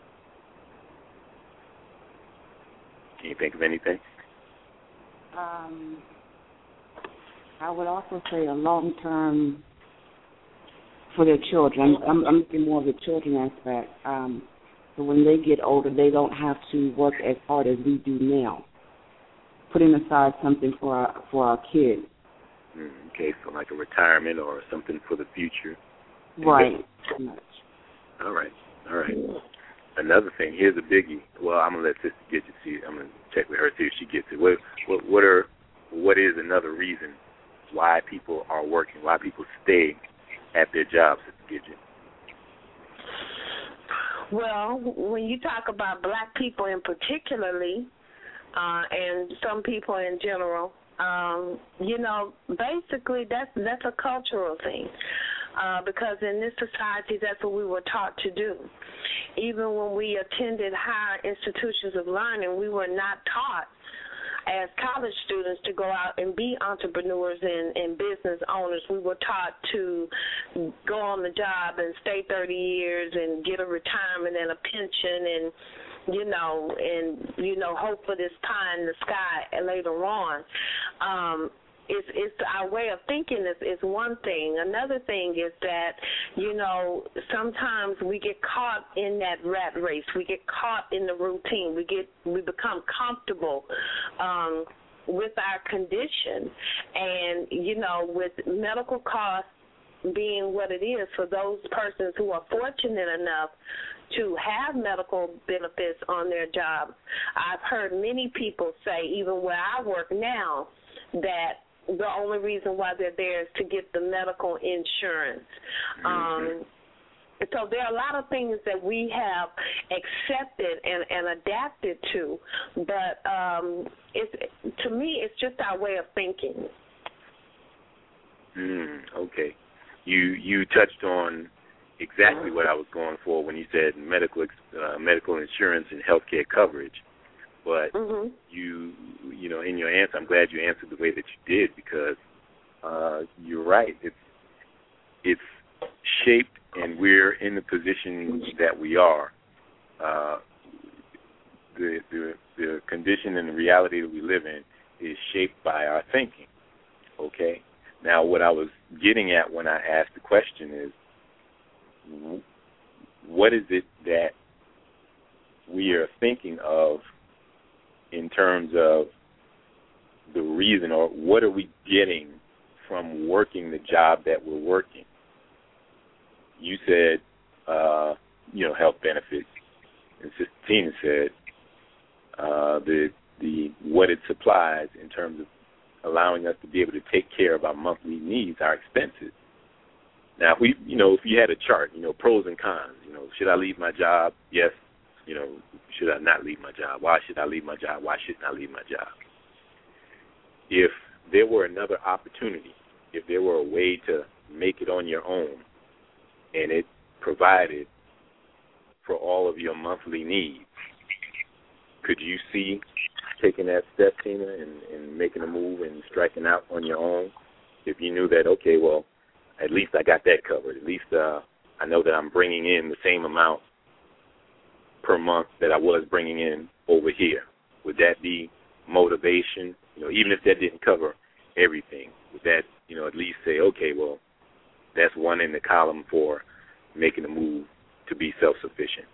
Speaker 2: Can you think of anything?
Speaker 4: Um, I would also say a long-term for their children. I'm, I'm looking more of the children aspect. Um, so when they get older, they don't have to work as hard as we do now. Putting aside something for our, for our kids.
Speaker 2: Mm, okay, so like a retirement or something for the future.
Speaker 4: Right.
Speaker 2: All right, all right. Another thing, here's a biggie. Well, I'm gonna let Sister get you see. I'm gonna check with her see if she gets it. What, what, what are, what is another reason why people are working? Why people stay at their jobs, Sister Gidget?
Speaker 3: Well, when you talk about black people in particularly, uh, and some people in general, um, you know, basically that's that's a cultural thing. Uh, because in this society, that's what we were taught to do. Even when we attended higher institutions of learning, we were not taught as college students to go out and be entrepreneurs and, and business owners. We were taught to go on the job and stay thirty years and get a retirement and a pension and, you know, and, you know, hope for this pie in the sky later on. Um, It's, it's our way of thinking is, is one thing. Another thing is that, you know, sometimes we get caught in that rat race. We get caught in the routine. We get we become comfortable um, with our condition. And, you know, with medical costs being what it is for those persons who are fortunate enough to have medical benefits on their job, I've heard many people say, even where I work now, that the only reason why they're there is to get the medical insurance. Um, so there are a lot of things that we have accepted and, and adapted to, but um, it's, to me, it's just our way of thinking.
Speaker 2: Mm, okay. You you touched on exactly what I was going for when you said medical uh, medical insurance and health care coverage. But
Speaker 3: mm-hmm.
Speaker 2: you, you know, in your answer, I'm glad you answered the way that you did, because uh, you're right. It's it's shaped, and we're in the position that we are. Uh, the, the the condition and the reality that we live in is shaped by our thinking. Okay. Now, what I was getting at when I asked the question is, what is it that we are thinking of in terms of the reason, or what are we getting from working the job that we're working? You said, uh, you know, health benefits, and Sister Tina said uh, the the what it supplies in terms of allowing us to be able to take care of our monthly needs, our expenses. Now, if we, you know, if you had a chart, you know, pros and cons, you know, should I leave my job? Yes. You know, should I not leave my job? Why should I leave my job? Why shouldn't I leave my job? If there were another opportunity, if there were a way to make it on your own, and it provided for all of your monthly needs, could you see taking that step, Tina, and, and making a move and striking out on your own? If you knew that, okay, well, at least I got that covered. At least uh, I know that I'm bringing in the same amount per month that I was bringing in over here. Would that be motivation? You know, even if that didn't cover everything, would that, you know, at least say, okay, well, that's one in the column for making a move to be self-sufficient?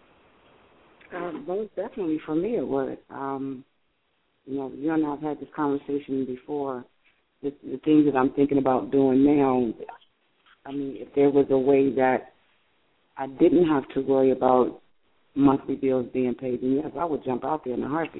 Speaker 4: Uh, most definitely for me it would. Um, you know, you and I have had this conversation before. The, the things that I'm thinking about doing now, I mean, if there was a way that I didn't have to worry about monthly bills being paid, then yes, I would jump out there in a heartbeat.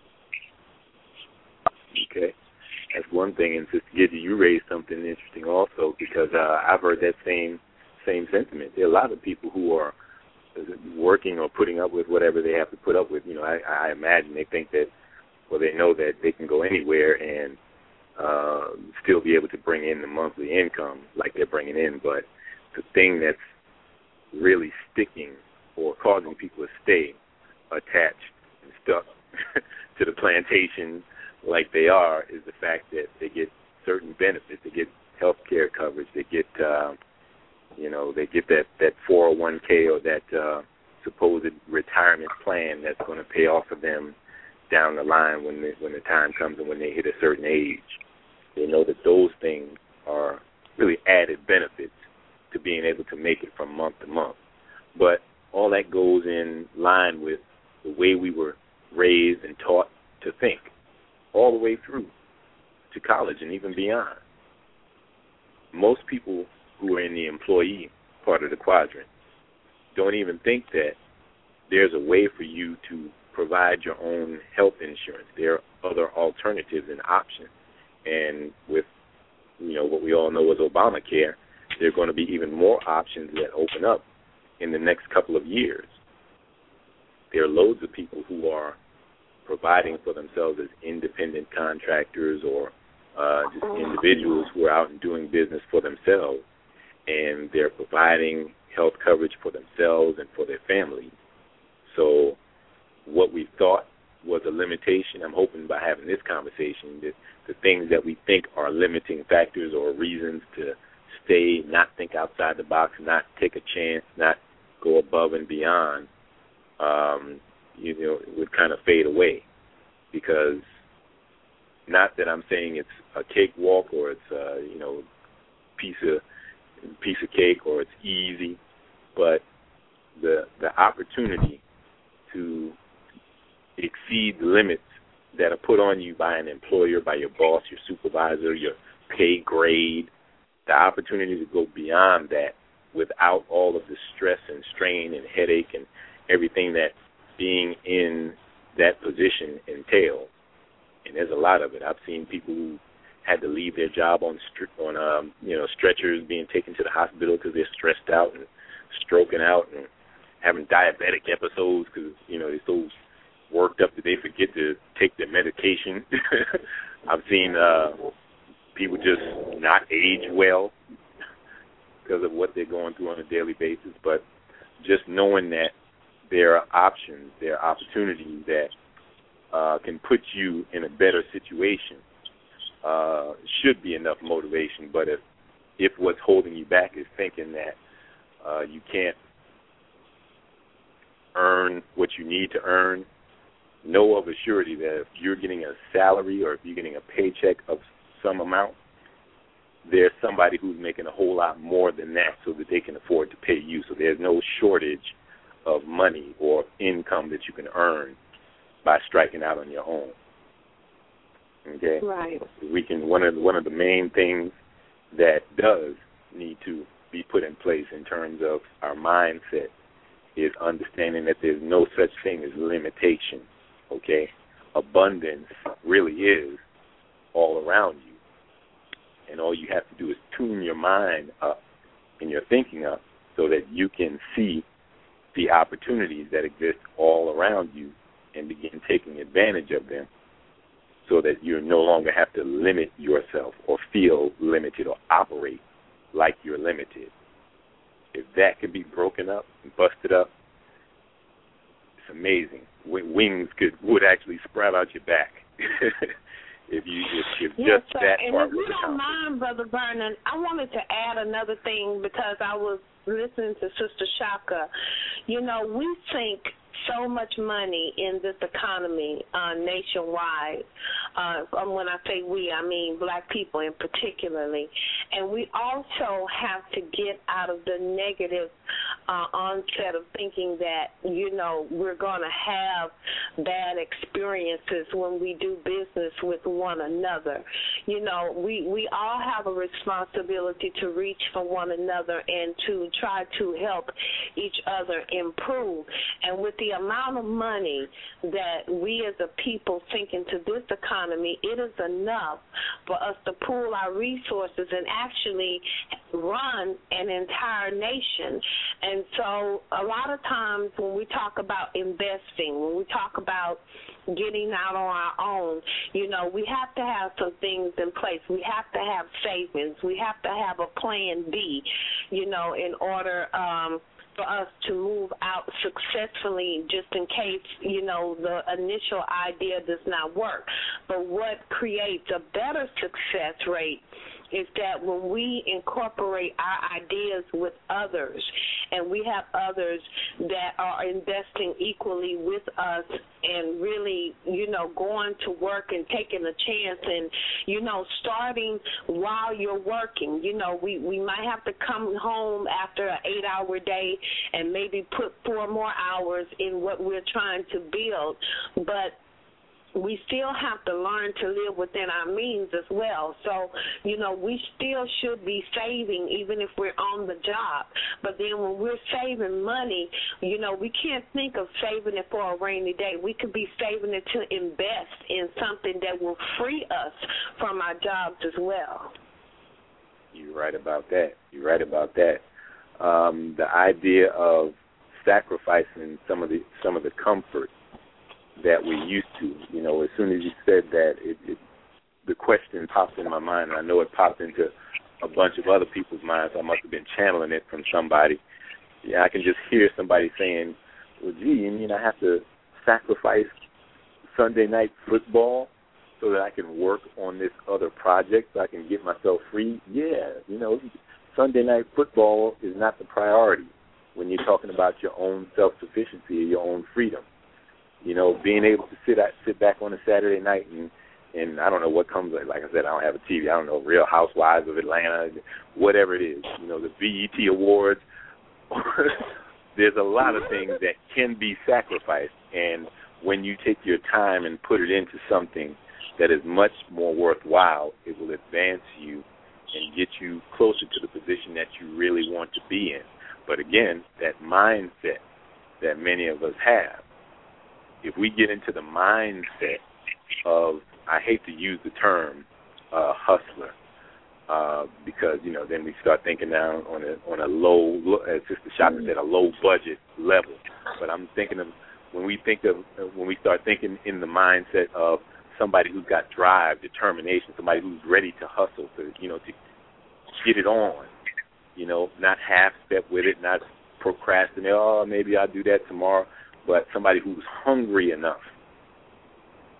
Speaker 2: Okay. That's one thing. And Sister Gidget, you raised something interesting also, because uh, I've heard that same same sentiment. There are a lot of people who are working or putting up with whatever they have to put up with. You know, I, I imagine they think that, well, they know that they can go anywhere and uh, still be able to bring in the monthly income like they're bringing in. But the thing that's really sticking or causing people to stay attached and stuck to the plantation like they are is the fact that they get certain benefits. They get health care coverage. They get, uh, you know, they get that, that four oh one k or that uh, supposed retirement plan that's going to pay off for them down the line when the, when the time comes and when they hit a certain age. They know that those things are really added benefits to being able to make it from month to month. But all that goes in line with the way we were raised and taught to think all the way through to college and even beyond. Most people who are in the employee part of the quadrant don't even think that there's a way for you to provide your own health insurance. There are other alternatives and options. And with, you know, what we all know as Obamacare, there are going to be even more options that open up in the next couple of years. There are loads of people who are providing for themselves as independent contractors or uh, just individuals who are out and doing business for themselves, and they're providing health coverage for themselves and for their families. So what we thought was a limitation, I'm hoping by having this conversation that the things that we think are limiting factors or reasons to stay, not think outside the box, not take a chance, not go above and beyond, um, you know, it would kind of fade away. Because not that I'm saying it's a cakewalk or it's a, you know, piece of piece of cake or it's easy, but the the opportunity to exceed the limits that are put on you by an employer, by your boss, your supervisor, your pay grade, the opportunity to go beyond that without all of the stress and strain and headache and everything that being in that position entails. And there's a lot of it. I've seen people who had to leave their job on on um, you know, stretchers, being taken to the hospital because they're stressed out and stroking out and having diabetic episodes because, you know, they're so worked up that they forget to take their medication. I've seen uh, people just not age well because of what they're going through on a daily basis. But just knowing that there are options, there are opportunities that uh, can put you in a better situation uh, should be enough motivation. But if if what's holding you back is thinking that uh, you can't earn what you need to earn, know of a surety that if you're getting a salary or if you're getting a paycheck of some amount, there's somebody who's making a whole lot more than that so that they can afford to pay you. So there's no shortage of money or income that you can earn by striking out on your own. Okay?
Speaker 3: Right.
Speaker 2: We can one of the, one of the main things that does need to be put in place in terms of our mindset is understanding that there's no such thing as limitation. Okay? Abundance really is all around you. And all you have to do is tune your mind up and your thinking up so that you can see the opportunities that exist all around you and begin taking advantage of them so that you no longer have to limit yourself or feel limited or operate like you're limited. If that can be broken up and busted up, it's amazing. Wings could would actually sprout out your back. If you if, if
Speaker 3: yes,
Speaker 2: just
Speaker 3: sir.
Speaker 2: that
Speaker 3: and
Speaker 2: part
Speaker 3: if
Speaker 2: was
Speaker 3: you don't mind, Brother Vernon, I wanted to add another thing because I was listening to Sister Shaka. You know, we think so much money in this economy uh, nationwide. Uh, when I say we, I mean black people in particularly. And we also have to get out of the negative uh, onset of thinking that, you know, we're going to have bad experiences when we do business with one another. You know, we, we all have a responsibility to reach for one another and to try to help each other improve. And with the amount of money that we as a people sink into this economy, it is enough for us to pool our resources and actually run an entire nation. And so a lot of times when we talk about investing, when we talk about getting out on our own, you know, we have to have some things in place. We have to have savings. We have to have a plan B, you know, in order um, for us to move out successfully just in case, you know, the initial idea does not work. But what creates a better success rate is that when we incorporate our ideas with others and we have others that are investing equally with us and really, you know, going to work and taking a chance and, you know, starting while you're working. You know, we, we might have to come home after an eight-hour day and maybe put four more hours in what we're trying to build, but we still have to learn to live within our means as well. So, you know, we still should be saving even if we're on the job. But then when we're saving money, you know, we can't think of saving it for a rainy day. We could be saving it to invest in something that will free us from our jobs as well.
Speaker 2: You're right about that. You're right about that. Um, the idea of sacrificing some of the some of the comfort that we used to, you know, as soon as you said that, it, it, the question popped in my mind, and I know it popped into a bunch of other people's minds. I must have been channeling it from somebody. Yeah, I can just hear somebody saying, well, gee, you mean I have to sacrifice Sunday night football so that I can work on this other project so I can get myself free? Yeah, you know, Sunday night football is not the priority when you're talking about your own self-sufficiency or your own freedom. You know, being able to sit at, sit back on a Saturday night and, and I don't know what comes, like I said, I don't have a T V. I don't know, Real Housewives of Atlanta, whatever it is, you know, the B E T Awards. There's a lot of things that can be sacrificed. And when you take your time and put it into something that is much more worthwhile, it will advance you and get you closer to the position that you really want to be in. But again, that mindset that many of us have, if we get into the mindset of, I hate to use the term uh, hustler, uh, because, you know, then we start thinking down on a on a low, as Sister Shaka said, a low budget level. But I'm thinking of, when we think of, when we start thinking in the mindset of somebody who's got drive, determination, somebody who's ready to hustle, to, you know, to get it on, you know, not half-step with it, not procrastinate, oh, maybe I'll do that tomorrow, but somebody who's hungry enough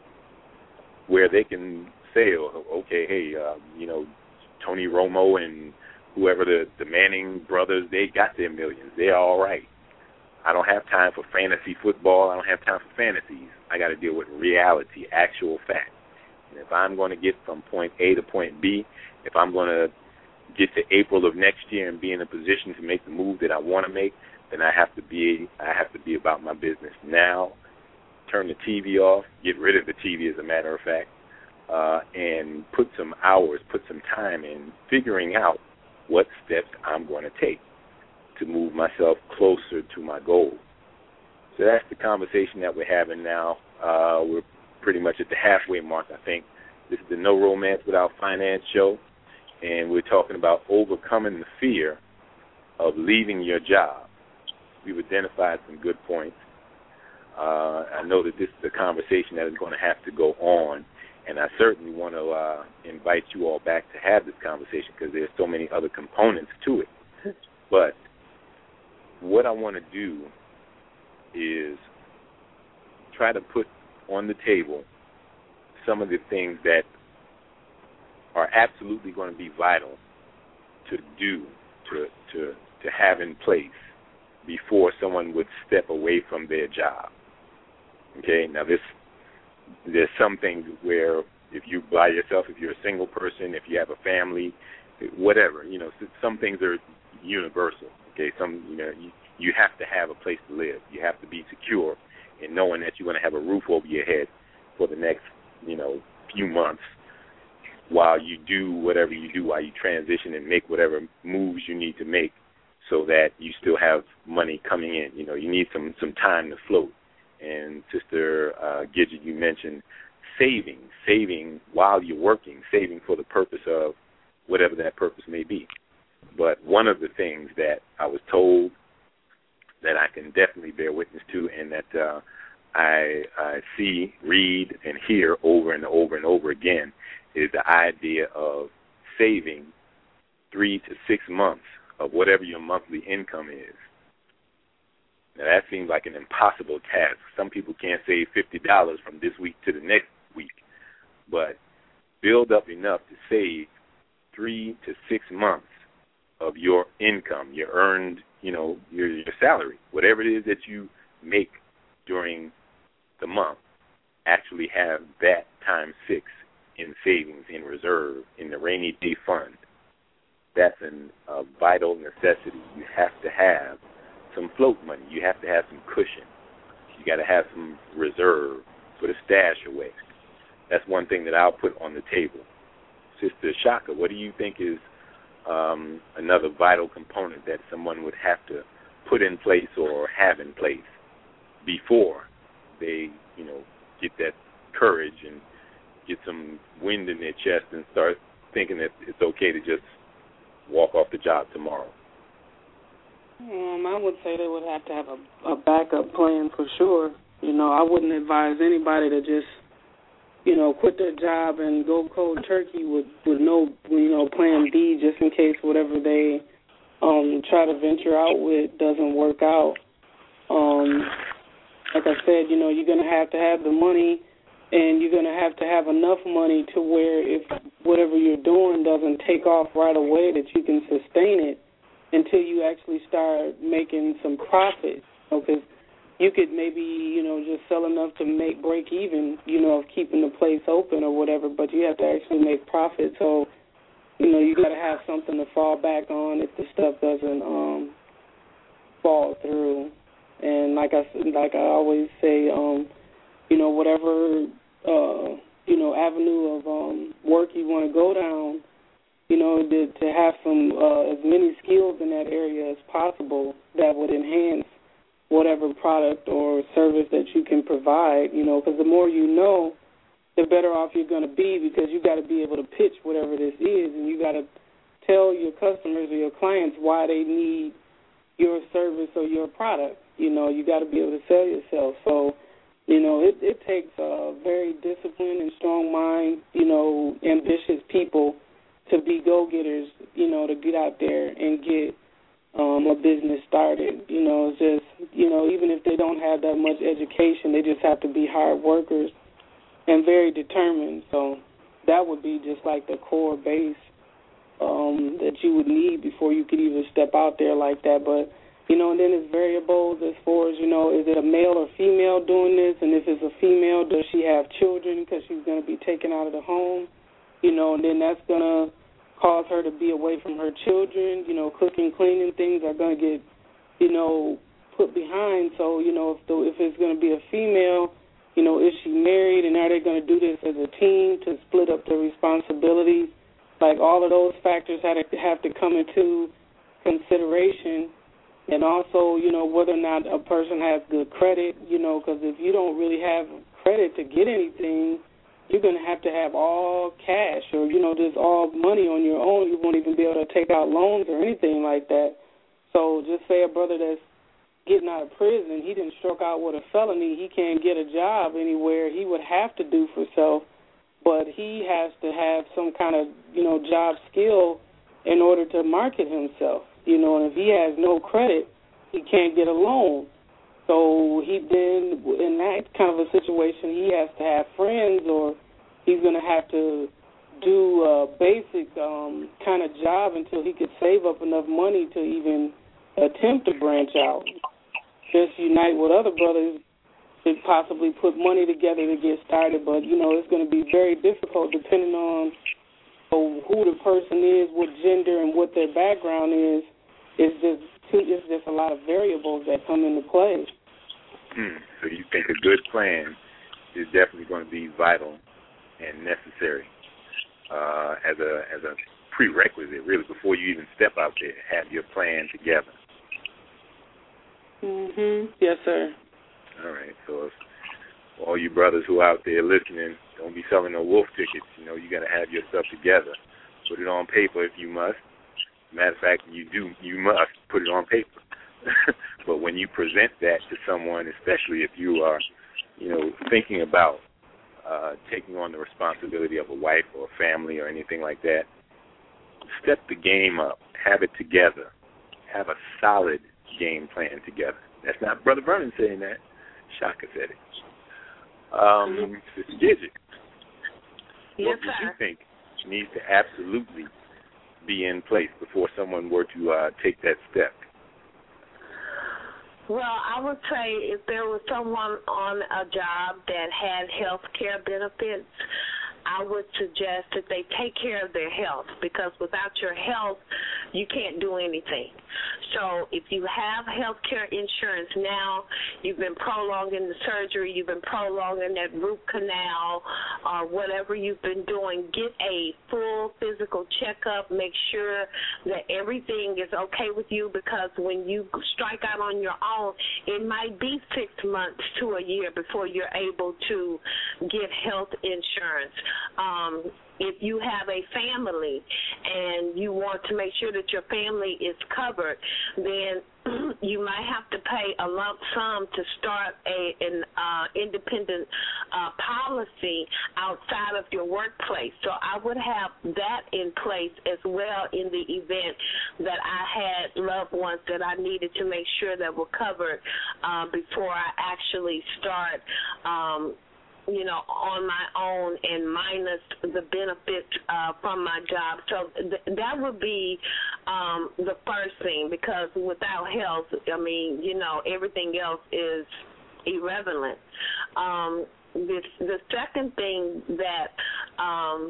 Speaker 2: where they can say, okay, hey, uh, you know, Tony Romo and whoever the, the Manning brothers, they got their millions. They're all right. I don't have time for fantasy football. I don't have time for fantasies. I got to deal with reality, actual fact. And if I'm going to get from point A to point B, if I'm going to get to April of next year and be in a position to make the move that I want to make, then I have to be I have to be about my business now. Turn the T V off, get rid of the T V as a matter of fact, uh, and put some hours, put some time in figuring out what steps I'm going to take to move myself closer to my goal. So that's the conversation that we're having now. Uh, we're pretty much at the halfway mark, I think. This is the No Romance Without Finance show, and we're talking about overcoming the fear of leaving your job. We've identified some good points. Uh, I know that this is a conversation that is going to have to go on, and I certainly want to uh, invite you all back to have this conversation because there's so many other components to it. But what I want to do is try to put on the table some of the things that are absolutely going to be vital to do, to to to have in place before someone would step away from their job. Okay, now this, there's some things where if you by yourself, if you're a single person, if you have a family, whatever, you know, some things are universal. Okay, some, you know, you, you have to have a place to live. You have to be secure in knowing that you're going to have a roof over your head for the next, you know, few months while you do whatever you do, while you transition and make whatever moves you need to make so that you still have money coming in. You know, you need some, some time to float. And Sister uh, Gidget, you mentioned saving, saving while you're working, saving for the purpose of whatever that purpose may be. But one of the things that I was told that I can definitely bear witness to and that uh, I, I see, read, and hear over and over and over again is the idea of saving three to six months of whatever your monthly income is. Now, that seems like an impossible task. Some people can't save fifty dollars from this week to the next week, but build up enough to save three to six months of your income, your earned, you know, your, your salary, whatever it is that you make during the month, actually have that times six in savings, in reserve, in the rainy day fund. That's an, a vital necessity. You have to have some float money. You have to have some cushion. You got to have some reserve, put a stash away. That's one thing that I'll put on the table. Sister Shaka, what do you think is um, another vital component that someone would have to put in place or have in place before they, you know, get that courage and get some wind in their chest and start thinking that it's okay to just walk off the job tomorrow?
Speaker 5: Um, I would say they would have to have a, a backup plan for sure. You know, I wouldn't advise anybody to just, you know, quit their job and go cold turkey with, with no, you know, plan B just in case whatever they um, try to venture out with doesn't work out. Um, like I said, you know, you're going to have to have the money and you're going to have to have enough money to where if whatever you're doing doesn't take off right away that you can sustain it until you actually start making some profit. Because you could maybe, you know, just sell enough to make break even, you know, of keeping the place open or whatever, but you have to actually make profit. So, you know, you got to have something to fall back on if the stuff doesn't um, fall through. And like I like I always say, um, you know, whatever uh, you know avenue of um, work you want to go down, you know, to, to have some uh, as many skills in that area as possible that would enhance whatever product or service that you can provide. You know, because the more you know, the better off you're going to be because you got to be able to pitch whatever this is, and you got to tell your customers or your clients why they need your service or your product. You know, you got to be able to sell yourself. So, you know, it, it takes a very disciplined and strong mind, you know, ambitious people to be go-getters, you know, to get out there and get um, a business started. You know, it's just, you know, even if they don't have that much education, they just have to be hard workers and very determined. So that would be just like the core base um, that you would need before you could even step out there like that. But, you know, and then it's variables as far as, you know, is it a male or female doing this? And if it's a female, does she have children because she's going to be taken out of the home? You know, and then that's going to cause her to be away from her children. You know, cooking, cleaning things are going to get, you know, put behind. So, you know, if the, if it's going to be a female, you know, is she married, and are they going to do this as a team to split up the responsibilities? Like, all of those factors have to, have to come into consideration. And also, you know, whether or not a person has good credit, you know, because if you don't really have credit to get anything, you're going to have to have all cash or, you know, just all money on your own. You won't even be able to take out loans or anything like that. So just say a brother that's getting out of prison, he didn't struck out with a felony, he can't get a job anywhere. He would have to do for self, but he has to have some kind of, you know, job skill in order to market himself. You know, and if he has no credit, he can't get a loan. So he then, in that kind of a situation, he has to have friends, or he's going to have to do a basic um, kind of job until he could save up enough money to even attempt to branch out. Just unite with other brothers to possibly put money together to get started. But, you know, it's going to be very difficult depending on who the person is, what gender, and what their background is. It's just it's just a lot of variables that come into play.
Speaker 2: Hmm. So you think a good plan is definitely going to be vital and necessary uh, as a as a prerequisite, really, before you even step out there. Have your plan together.
Speaker 5: Mhm. Yes, sir.
Speaker 2: All right. So if all you brothers who are out there listening, don't be selling no wolf tickets. You know, you got to have your stuff together. Put it on paper if you must. Matter of fact, you do, you must put it on paper. But when you present that to someone, especially if you are, you know, thinking about uh, taking on the responsibility of a wife or a family or anything like that, step the game up. Have it together. Have a solid game plan together. That's not Brother Vernon saying that. Shaka said it. Um, Sister Gidget,
Speaker 3: yes,
Speaker 2: what do you think needs to absolutely be in place before someone were to uh, take that step?
Speaker 3: Well, I would say if there was someone on a job that had health care benefits, I would suggest that they take care of their health, because without your health, you can't do anything. So if you have health care insurance now, you've been prolonging the surgery, you've been prolonging that root canal, or whatever you've been doing, get a full physical checkup. Make sure that everything is okay with you, because when you strike out on your own, it might be six months to a year before you're able to get health insurance. Um, if you have a family and you want to make sure that your family is covered, then you might have to pay a lump sum to start a, an uh, independent uh, policy outside of your workplace. So I would have that in place as well in the event that I had loved ones that I needed to make sure that were covered uh, before I actually start um you know, on my own and minus the benefits uh, from my job. So th- that would be um, the first thing, because without health, I mean, you know, everything else is irrelevant. Um, the, the second thing that um,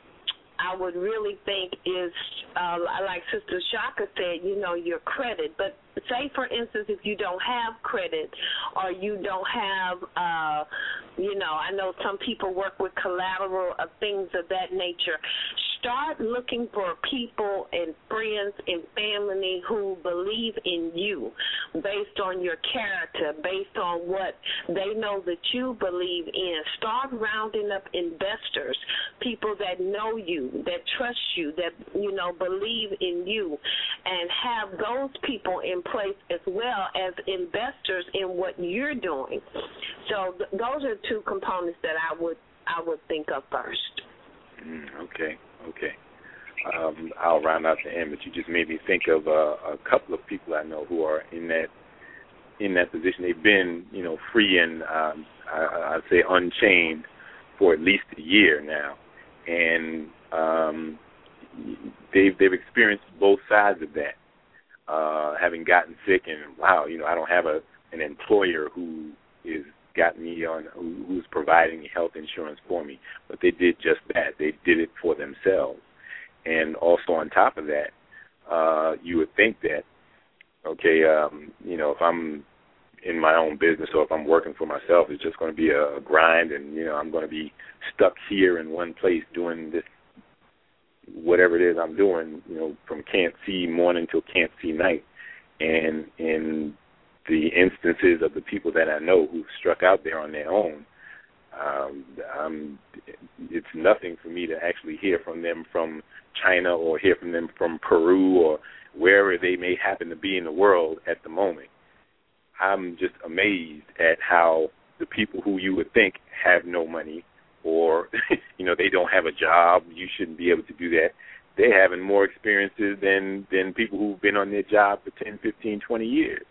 Speaker 3: I would really think is, uh, like Sister Shaka said, you know, your credit. But say, for instance, if you don't have credit or you don't have, uh, you know, I know some people work with collateral or things of that nature. Start looking for people and friends and family who believe in you based on your character, based on what they know that you believe in. Start rounding up investors, people that know you, that trust you, that, you know, believe in you, and have those people in place as well as investors in what you're doing. So th- those are two components that I would I would think of first.
Speaker 2: Mm, okay, okay. Um, I'll round out the end, but you just made me think of uh, a couple of people I know who are in that in that position. They've been, you know, free and um, I, I'd say unchained for at least a year now, and um, they've they've experienced both sides of that. Uh, having gotten sick, and wow, you know, I don't have a an employer who is got me on who, who's providing health insurance for me, but they did just that. They did it for themselves, and also on top of that, uh, you would think that, okay, um, you know, if I'm in my own business or if I'm working for myself, it's just going to be a, a grind, and you know, I'm going to be stuck here in one place doing this, whatever it is I'm doing, you know, from can't see morning till can't see night. And in the instances of the people that I know who've struck out there on their own, um, I'm, it's nothing for me to actually hear from them from China or hear from them from Peru or wherever they may happen to be in the world at the moment. I'm just amazed at how the people who you would think have no money or, you know, they don't have a job, you shouldn't be able to do that, they're having more experiences than, than people who've been on their job for ten, fifteen, twenty years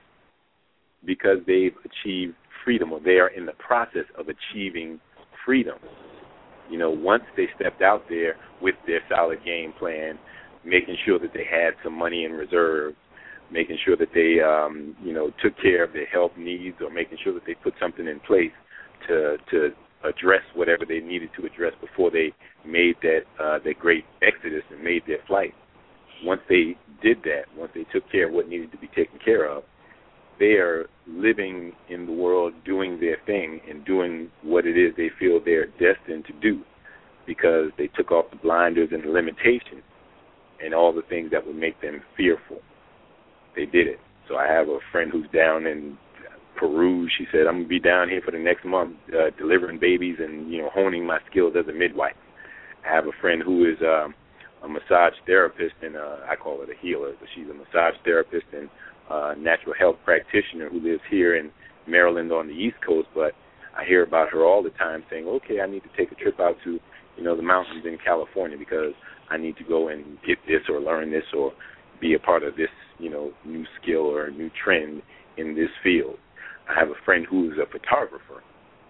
Speaker 2: because they've achieved freedom or they are in the process of achieving freedom. You know, once they stepped out there with their solid game plan, making sure that they had some money in reserve, making sure that they, um, you know, took care of their health needs or making sure that they put something in place to to address whatever they needed to address before they made that uh, that great exodus and made their flight. Once they did that, once they took care of what needed to be taken care of, they are living in the world doing their thing and doing what it is they feel they're destined to do because they took off the blinders and the limitations and all the things that would make them fearful. They did it. So I have a friend who's down in Peru. She said, I'm going to be down here for the next month uh, delivering babies and, you know, honing my skills as a midwife. I have a friend who is um, a massage therapist, and uh, I call her a healer, but she's a massage therapist and uh, natural health practitioner who lives here in Maryland on the East Coast, but I hear about her all the time saying, okay, I need to take a trip out to, you know, the mountains in California because I need to go and get this or learn this or be a part of this, you know, new skill or a new trend in this field. I have a friend who's a photographer,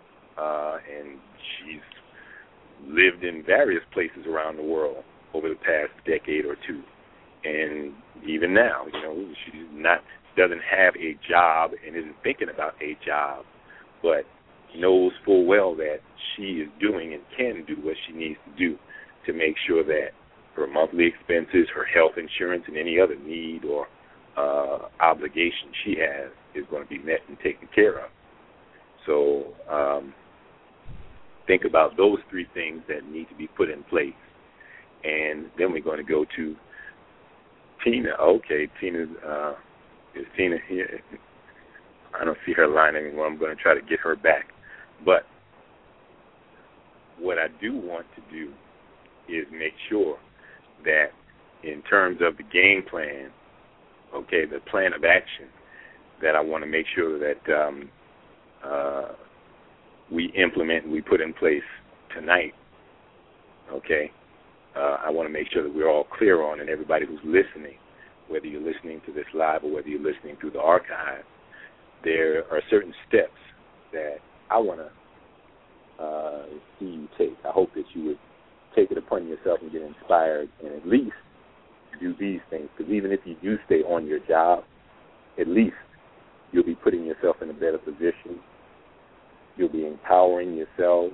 Speaker 2: uh, and she's lived in various places around the world over the past decade or two. And even now, you know, she's not doesn't have a job and isn't thinking about a job, but knows full well that she is doing and can do what she needs to do to make sure that her monthly expenses, her health insurance, and any other need or uh, obligation she has is going to be met and taken care of. So um, think about those three things that need to be put in place. And then we're going to go to Tina. Okay, Tina, uh, is Tina here? I don't see her line anymore. I'm going to try to get her back. But what I do want to do is make sure that in terms of the game plan, okay, the plan of action, that I want to make sure that um, uh, we implement and we put in place tonight, okay? Uh, I want to make sure that we're all clear on, and everybody who's listening, whether you're listening to this live or whether you're listening through the archive, there are certain steps that I want to uh, see you take. I hope that you would take it upon yourself and get inspired and at least do these things, because even if you do stay on your job, at least you'll be putting yourself in a better position. You'll be empowering yourself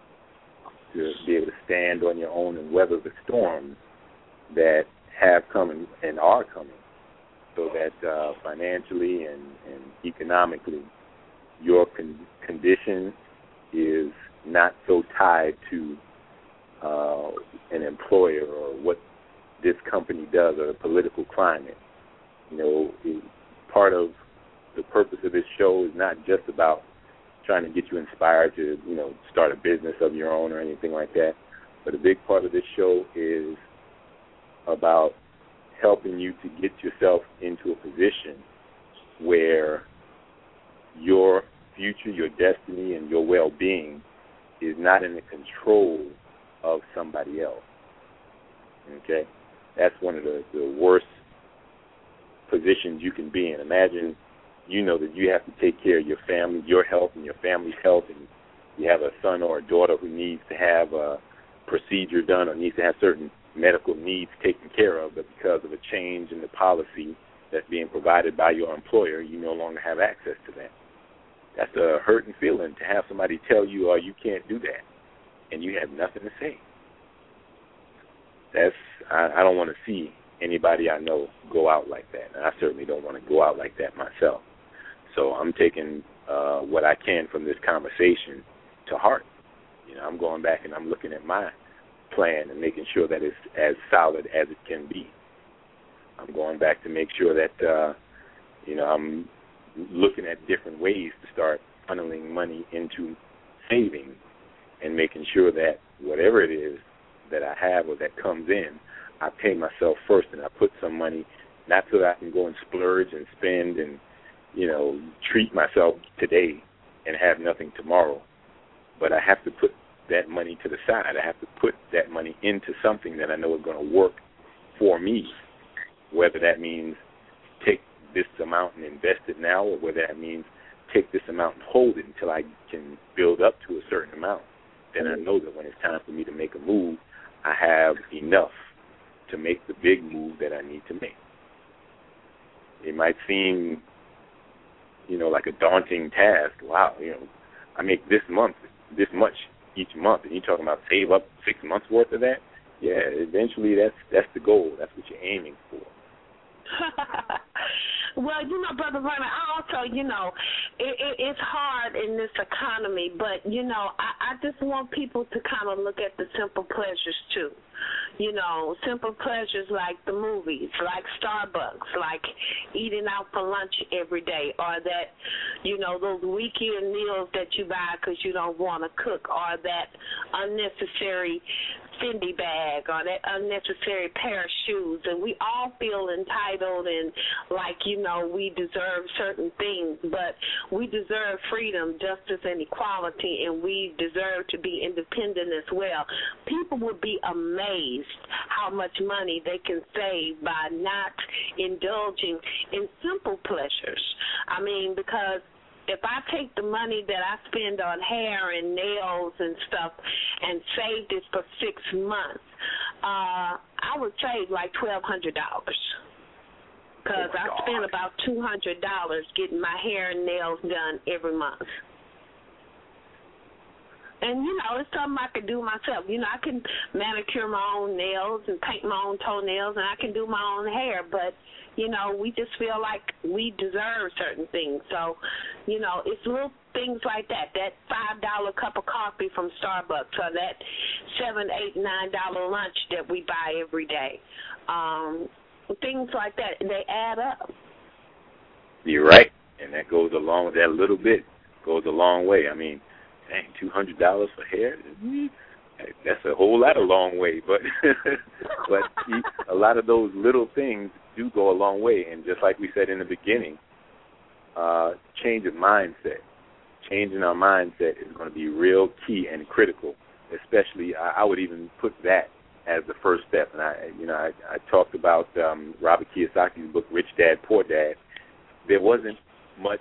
Speaker 2: to be able to stand on your own and weather the storms that have come and, and are coming, so that uh, financially and, and economically your con- condition is not so tied to uh, an employer or what this company does or the political climate. You know, it, part of the purpose of this show is not just about trying to get you inspired to, you know, start a business of your own or anything like that, but a big part of this show is about helping you to get yourself into a position where your future, your destiny, and your well-being is not in the control of somebody else. Okay? That's one of the, the worst positions you can be in. Imagine you know that you have to take care of your family, your health, and your family's health, and you have a son or a daughter who needs to have a procedure done or needs to have certain medical needs taken care of, but because of a change in the policy that's being provided by your employer, you no longer have access to that. That's a hurting feeling to have somebody tell you, oh, you can't do that, and you have nothing to say. That's I, I don't want to see anybody I know go out like that, and I certainly don't want to go out like that myself. So I'm taking uh, what I can from this conversation to heart. You know, I'm going back and I'm looking at my plan and making sure that it's as solid as it can be. I'm going back to make sure that, uh, you know, I'm looking at different ways to start funneling money into saving and making sure that whatever it is that I have or that comes in, I pay myself first and I put some money, not so that I can go and splurge and spend and, you know, treat myself today and have nothing tomorrow. But I have to put that money to the side. I have to put that money into something that I know is going to work for me, whether that means take this amount and invest it now, or whether that means take this amount and hold it until I can build up to a certain amount. Then I know that when it's time for me to make a move, I have enough to make the big move that I need to make. It might seem, you know, like a daunting task. Wow, you know, I make this month, this much each month, and you're talking about save up six months worth of that? Yeah, eventually that's that's the goal. That's what you're aiming for.
Speaker 3: Well, you know, Brother Vernon, I also, you know, it, it, it's hard in this economy, but, you know, I, I just want people to kind of look at the simple pleasures, too. You know, simple pleasures like the movies, like Starbucks, like eating out for lunch every day, or that, you know, those weekend meals that you buy because you don't want to cook, or that unnecessary Fendi bag, or that unnecessary pair of shoes. And we all feel entitled and like, you know, we deserve certain things, but we deserve freedom, justice, and equality, and we deserve to be independent as well. People would be amazed how much money they can save by not indulging in simple pleasures. I mean, because if I take the money that I spend on hair and nails and stuff and save this for six months, uh, I would save like twelve hundred dollars. Because oh I spend about two hundred dollars getting my hair and nails done every month. And, you know, it's something I can do myself. You know, I can manicure my own nails and paint my own toenails, and I can do my own hair. But, you know, we just feel like we deserve certain things. So, you know, it's little things like that, that five dollar cup of coffee from Starbucks, or that seven dollars, eight dollars, nine dollars lunch that we buy every day. Um, things like that, they add up.
Speaker 2: You're right. And that goes along with that little bit, goes a long way. I mean, dang, two hundred dollars for hair? That's a whole lot of long way. But but a lot of those little things do go a long way. And just like we said in the beginning, uh, change of mindset. Changing our mindset is going to be real key and critical, especially I, I would even put that as the first step. And, I, you know, I, I talked about um, Robert Kiyosaki's book, Rich Dad, Poor Dad. There wasn't much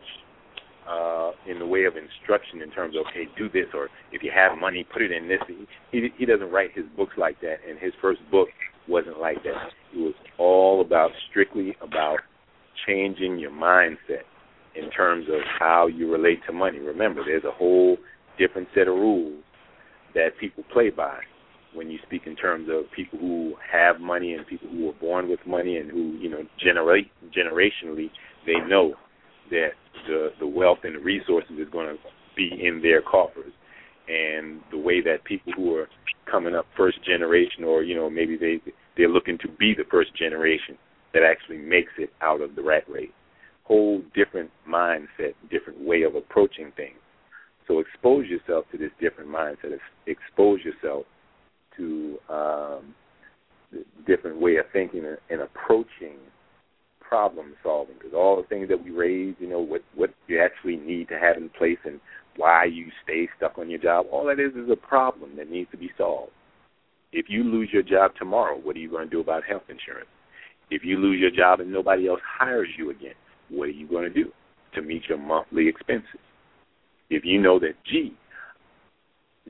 Speaker 2: Uh, in the way of instruction in terms of, hey, do this, or if you have money, put it in this. He, he he doesn't write his books like that, and his first book wasn't like that. It was all about, strictly about changing your mindset in terms of how you relate to money. Remember, there's a whole different set of rules that people play by when you speak in terms of people who have money and people who were born with money and who, you know, generate generationally, they know that the, the wealth and the resources is going to be in their coffers. And the way that people who are coming up first generation, or, you know, maybe they, they're looking to be the first generation that actually makes it out of the rat race. Whole different mindset, different way of approaching things. So expose yourself to this different mindset. Expose yourself to um, the different way of thinking and, and approaching problem solving, because all the things that we raise, you know, what, what you actually need to have in place and why you stay stuck on your job, all that is is a problem that needs to be solved. If you lose your job tomorrow, what are you going to do about health insurance? If you lose your job and nobody else hires you again, what are you going to do to meet your monthly expenses? If you know that, gee,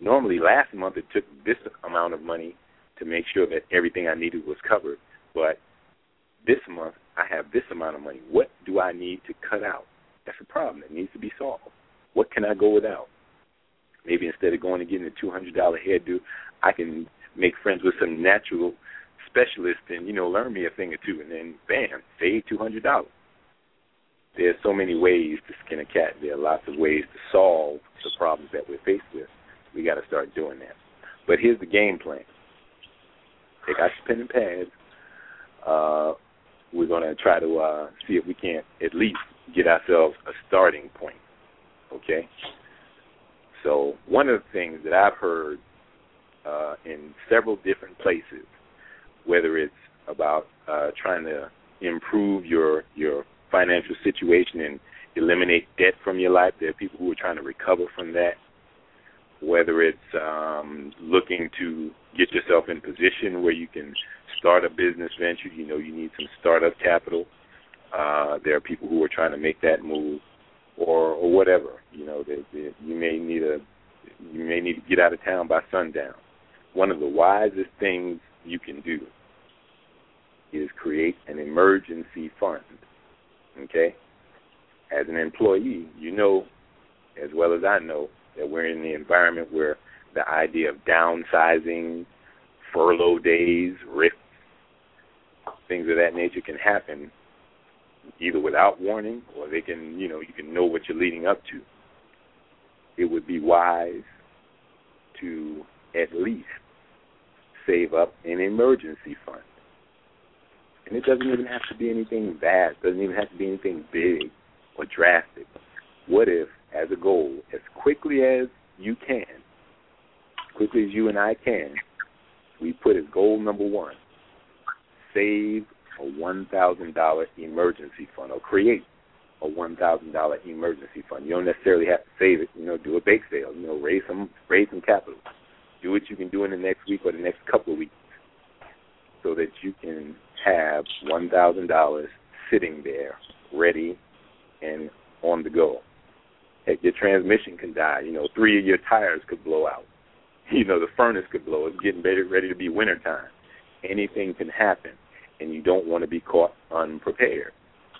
Speaker 2: normally last month it took this amount of money to make sure that everything I needed was covered, but this month I have this amount of money. What do I need to cut out? That's a problem that needs to be solved. What can I go without? Maybe instead of going and getting a two hundred dollars hairdo, I can make friends with some natural specialist and, you know, learn me a thing or two, and then, bam, save two hundred dollars. There's so many ways to skin a cat. There are lots of ways to solve the problems that we're faced with. We got to start doing that. But here's the game plan. Take out your pen and pads. Uh, we're going to try to uh, see if we can't at least get ourselves a starting point, okay? So one of the things that I've heard uh, in several different places, whether it's about uh, trying to improve your your financial situation and eliminate debt from your life, there are people who are trying to recover from that. Whether it's um, looking to get yourself in position where you can start a business venture, you know, you need some startup capital. Uh, there are people who are trying to make that move, or, or whatever. You know, they, they, you may need a you may need to get out of town by sundown. One of the wisest things you can do is create an emergency fund. Okay, as an employee, you know as well as I know that we're in the environment where the idea of downsizing, furlough days, rifts, things of that nature can happen either without warning, or they can, you know, you can know what you're leading up to. It would be wise to at least save up an emergency fund. And it doesn't even have to be anything vast. It doesn't even have to be anything big or drastic. What if, as a goal, as quickly as you can, as quickly as you and I can, we put as goal number one, save a one thousand dollars emergency fund, or create a one thousand dollars emergency fund. You don't necessarily have to save it. You know, do a bake sale. You know, raise some raise some capital. Do what you can do in the next week or the next couple of weeks, so that you can have one thousand dollars sitting there, ready and on the go. Heck, your transmission can die. You know, three of your tires could blow out. You know, the furnace could blow. It's getting ready, ready to be wintertime. Anything can happen, and you don't want to be caught unprepared.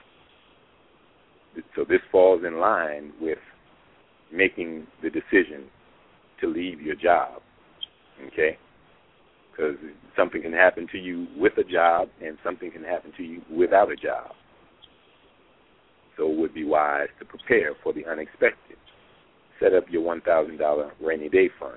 Speaker 2: So this falls in line with making the decision to leave your job, okay? Because something can happen to you with a job, and something can happen to you without a job. So it would be wise to prepare for the unexpected. Set up your one thousand dollars rainy day fund.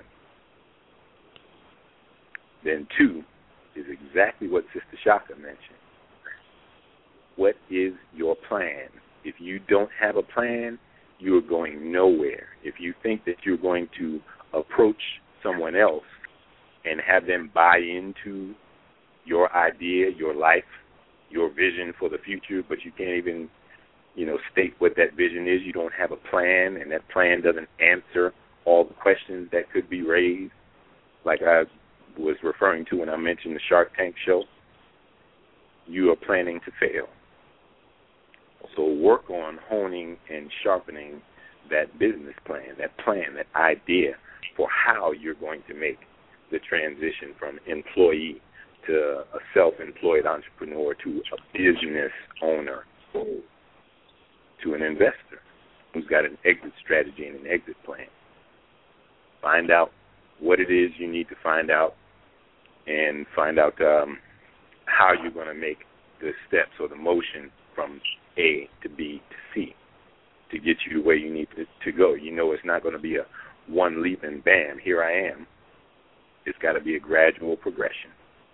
Speaker 2: Then two is exactly what Sister Shaka mentioned. What is your plan? If you don't have a plan, you are going nowhere. If you think that you're going to approach someone else and have them buy into your idea, your life, your vision for the future, but you can't even, you know, state what that vision is, you don't have a plan, and that plan doesn't answer all the questions that could be raised, like I was referring to when I mentioned the Shark Tank show, you are planning to fail. So work on honing and sharpening that business plan, that plan, that idea for how you're going to make the transition from employee to a self-employed entrepreneur to a business owner to an investor who's got an exit strategy and an exit plan. Find out what it is you need to find out, and find out um, how you're going to make the steps or the motion from A to B to C to get you to where you need to, to go. You know it's not going to be a one leap and bam, here I am. It's got to be a gradual progression.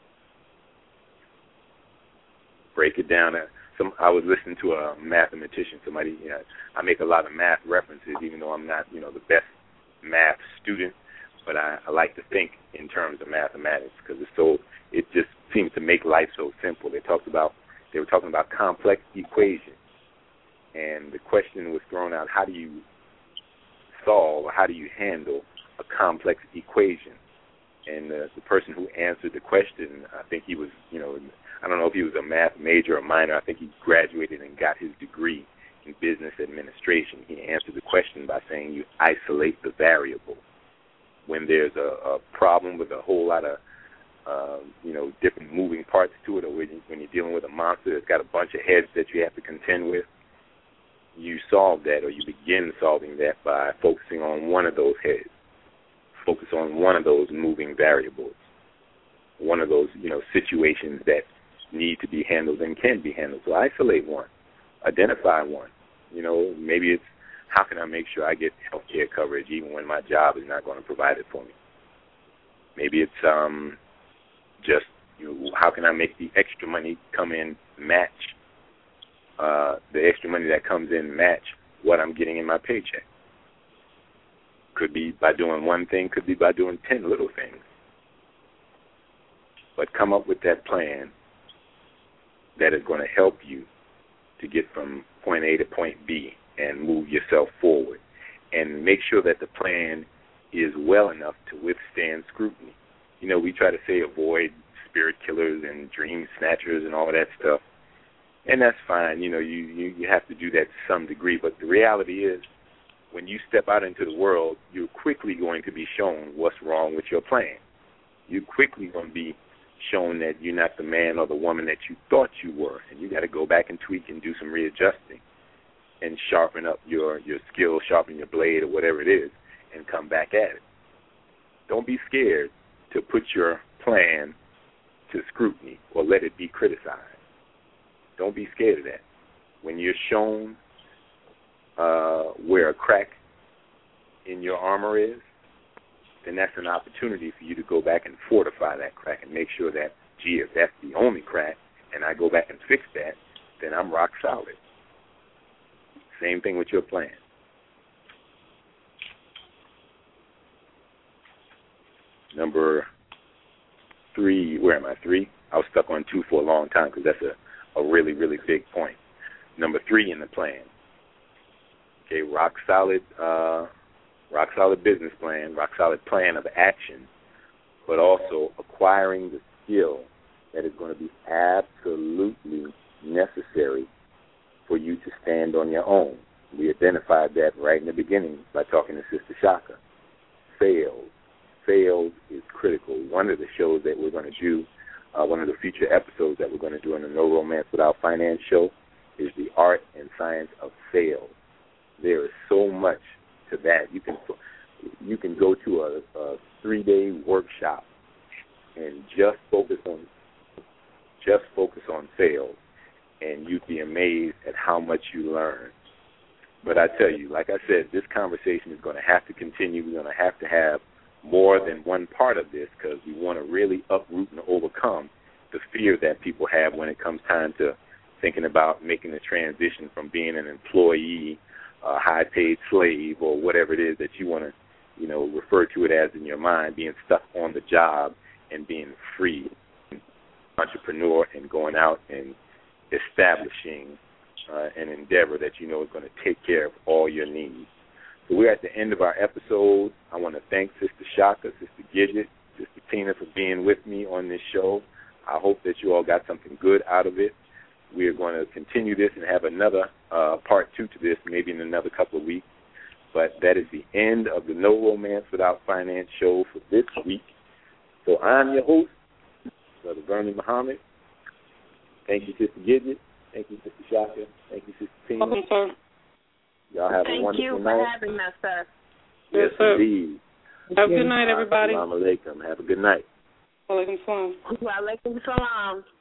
Speaker 2: Break it down. Some, I was listening to a mathematician. Somebody, you know, I make a lot of math references, even though I'm not, you know, the best math student. But I, I like to think in terms of mathematics because it's so. It just seems to make life so simple. They talked about. They were talking about complex equations, and the question was thrown out: how do you solve, or how do you handle a complex equation? And the, the person who answered the question, I think he was, you know, I don't know if he was a math major or minor. I think he graduated and got his degree in business administration. He answered the question by saying you isolate the variable. when there's a, a problem with a whole lot of, uh, you know, different moving parts to it, or when, you, when you're dealing with a monster that's got a bunch of heads that you have to contend with, you solve that, or you begin solving that by focusing on one of those heads. Focus on one of those moving variables, one of those, you know, situations that need to be handled and can be handled. So isolate one, identify one. You know, maybe it's how can I make sure I get health care coverage even when my job is not going to provide it for me. Maybe it's um, just, you know, how can I make the extra money come in match, uh, the extra money that comes in match what I'm getting in my paycheck. Could be by doing one thing, could be by doing ten little things. But come up with that plan that is going to help you to get from point A to point B and move yourself forward. And make sure that the plan is well enough to withstand scrutiny. You know, we try to say avoid spirit killers and dream snatchers and all of that stuff. And that's fine. You know, you, you, you have to do that to some degree. But the reality is, when you step out into the world, you're quickly going to be shown what's wrong with your plan. You're quickly going to be shown that you're not the man or the woman that you thought you were. And you got to go back and tweak and do some readjusting and sharpen up your, your skill, sharpen your blade or whatever it is, and come back at it. Don't be scared to put your plan to scrutiny or let it be criticized. Don't be scared of that. When you're shown uh, where a crack in your armor is, then that's an opportunity for you to go back and fortify that crack and make sure that, gee, if that's the only crack and I go back and fix that, then I'm rock solid. Same thing with your plan. Number three, where am I, three? I was stuck on two for a long time because that's a, a really, really big point. Number three in the plan. Okay, rock solid, uh, rock solid business plan, rock solid plan of action, but also acquiring the skill that is going to be absolutely necessary for you to stand on your own. We identified that right in the beginning by talking to Sister Shaka. Sales. Sales is critical. One of the shows that we're going to do, uh, one of the future episodes that we're going to do in the No Romance Without Finance show is the art and science of sales. There is so much to that. You can you can go to a, a three-day workshop and just focus on just focus on sales, and you'd be amazed at how much you learn. But I tell you, like I said, this conversation is going to have to continue. We're going to have to have more than one part of this because we want to really uproot and overcome the fear that people have when it comes time to thinking about making the transition from being an employee, a high-paid slave, or whatever it is that you want to, you know, refer to it as in your mind, being stuck on the job and being free, entrepreneur, and going out and establishing uh, an endeavor that you know is going to take care of all your needs. So we're at the end of our episode. I want to thank Sister Shaka, Sister Gidget, Sister Tina for being with me on this show. I hope that you all got something good out of it. We are going to continue this and have another uh, part two to this, maybe in another couple of weeks. But that is the end of the No Romance Without Finance show for this week. So I'm your host, Brother Vernon Muhammad. Thank you, Sister Gidget. Thank you, Sister Shaka. Thank you, Sister Tina.
Speaker 5: Okay, sir.
Speaker 2: Y'all have
Speaker 3: Thank
Speaker 2: a wonderful
Speaker 3: you
Speaker 2: night.
Speaker 3: for having us, sir.
Speaker 2: Yes,
Speaker 5: Yes, sir.
Speaker 2: indeed.
Speaker 5: Have a good night, everybody.
Speaker 2: Assalamu alaikum. Have a good night.
Speaker 5: Walaikum salam.
Speaker 3: Walaikum salam.